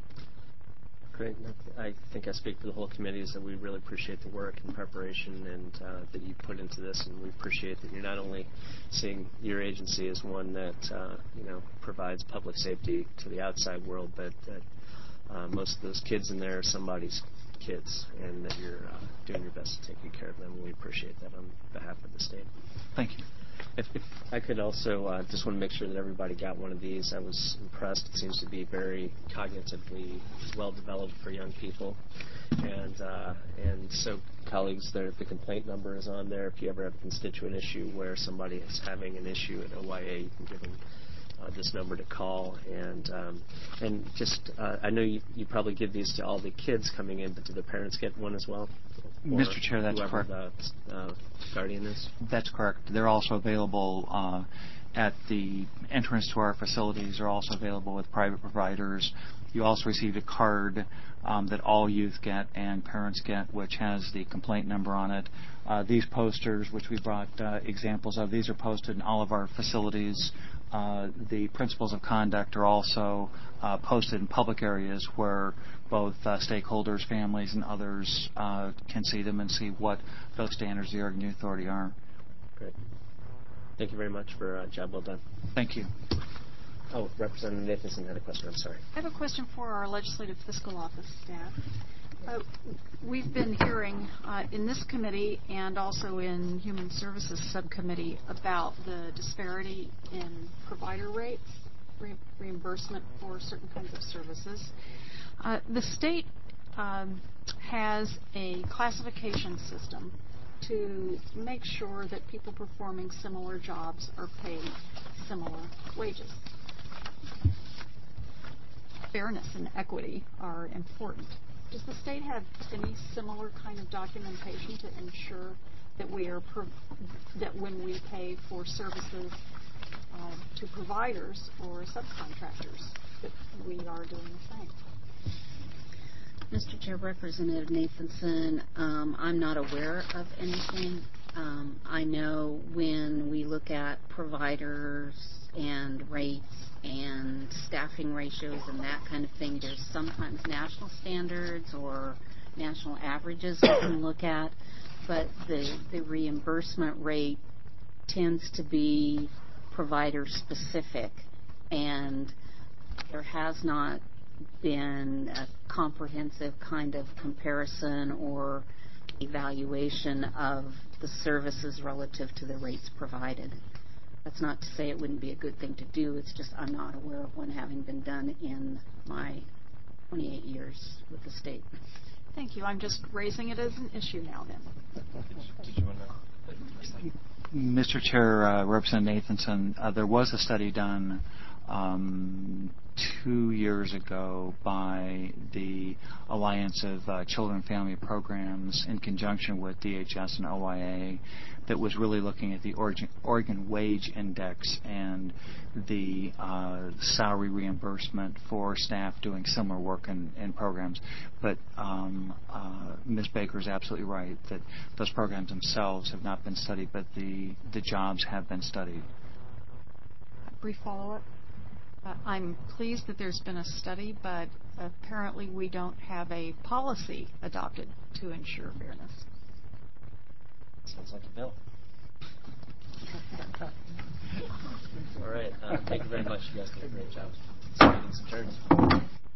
Great. I think I speak for the whole committee is that we really appreciate the work and preparation and that you put into this, and we appreciate that you're not only seeing your agency as one that provides public safety to the outside world, but that most of those kids in there are somebody's kids, and that you're doing your best to take good care of them. We appreciate that on behalf of the state. Thank you. If I could also just want to make sure that everybody got one of these. I was impressed. It seems to be very cognitively well developed for young people. And so, colleagues, the complaint number is on there. If you ever have a constituent issue where somebody is having an issue at OYA, you can give them this number to call. And just, I know you probably give these to all the kids coming in, but do the parents get one as well? Mr. Chair, that's correct. The guardian is? That's correct. They're also available at the entrance to our facilities. They're also available with private providers. You also receive a card that all youth get and parents get, which has the complaint number on it. These posters, which we brought examples of, these are posted in all of our facilities. The principles of conduct are also posted in public areas where both stakeholders, families, and others can see them and see what those standards of the Oregon Youth Authority are. Great. Thank you very much for a job well done. Thank you. Oh, Representative Nathanson had a question. I'm sorry. I have a question for our Legislative Fiscal Office staff. We've been hearing in this committee and also in Human Services Subcommittee about the disparity in provider rates, reimbursement for certain kinds of services. The state has a classification system to make sure that people performing similar jobs are paid similar wages. Fairness and equity are important. Does the state have any similar kind of documentation to ensure that that when we pay for services to providers or subcontractors, that we are doing the same? Mr. Chair, Representative Nathanson, I'm not aware of anything. I know when we look at providers and rates and staffing ratios and that kind of thing, there's sometimes national standards or national averages we can look at, but the reimbursement rate tends to be provider specific, and there has not been a comprehensive kind of comparison or evaluation of the services relative to the rates provided. That's not to say it wouldn't be a good thing to do. It's just I'm not aware of one having been done in my 28 years with the state. Thank you. I'm just raising it as an issue now then. Did you want to? Mr. Chair, Representative Nathanson, there was a study done 2 years ago by the Alliance of Children and Family Programs in conjunction with DHS and OIA that was really looking at the Oregon Wage Index and the salary reimbursement for staff doing similar work in programs. But Ms. Baker is absolutely right that those programs themselves have not been studied, but the jobs have been studied. Brief follow-up. I'm pleased that there's been a study, but apparently we don't have a policy adopted to ensure fairness. Sounds like a bill. All right. Thank you very much. You guys did a great job. This meeting's adjourned.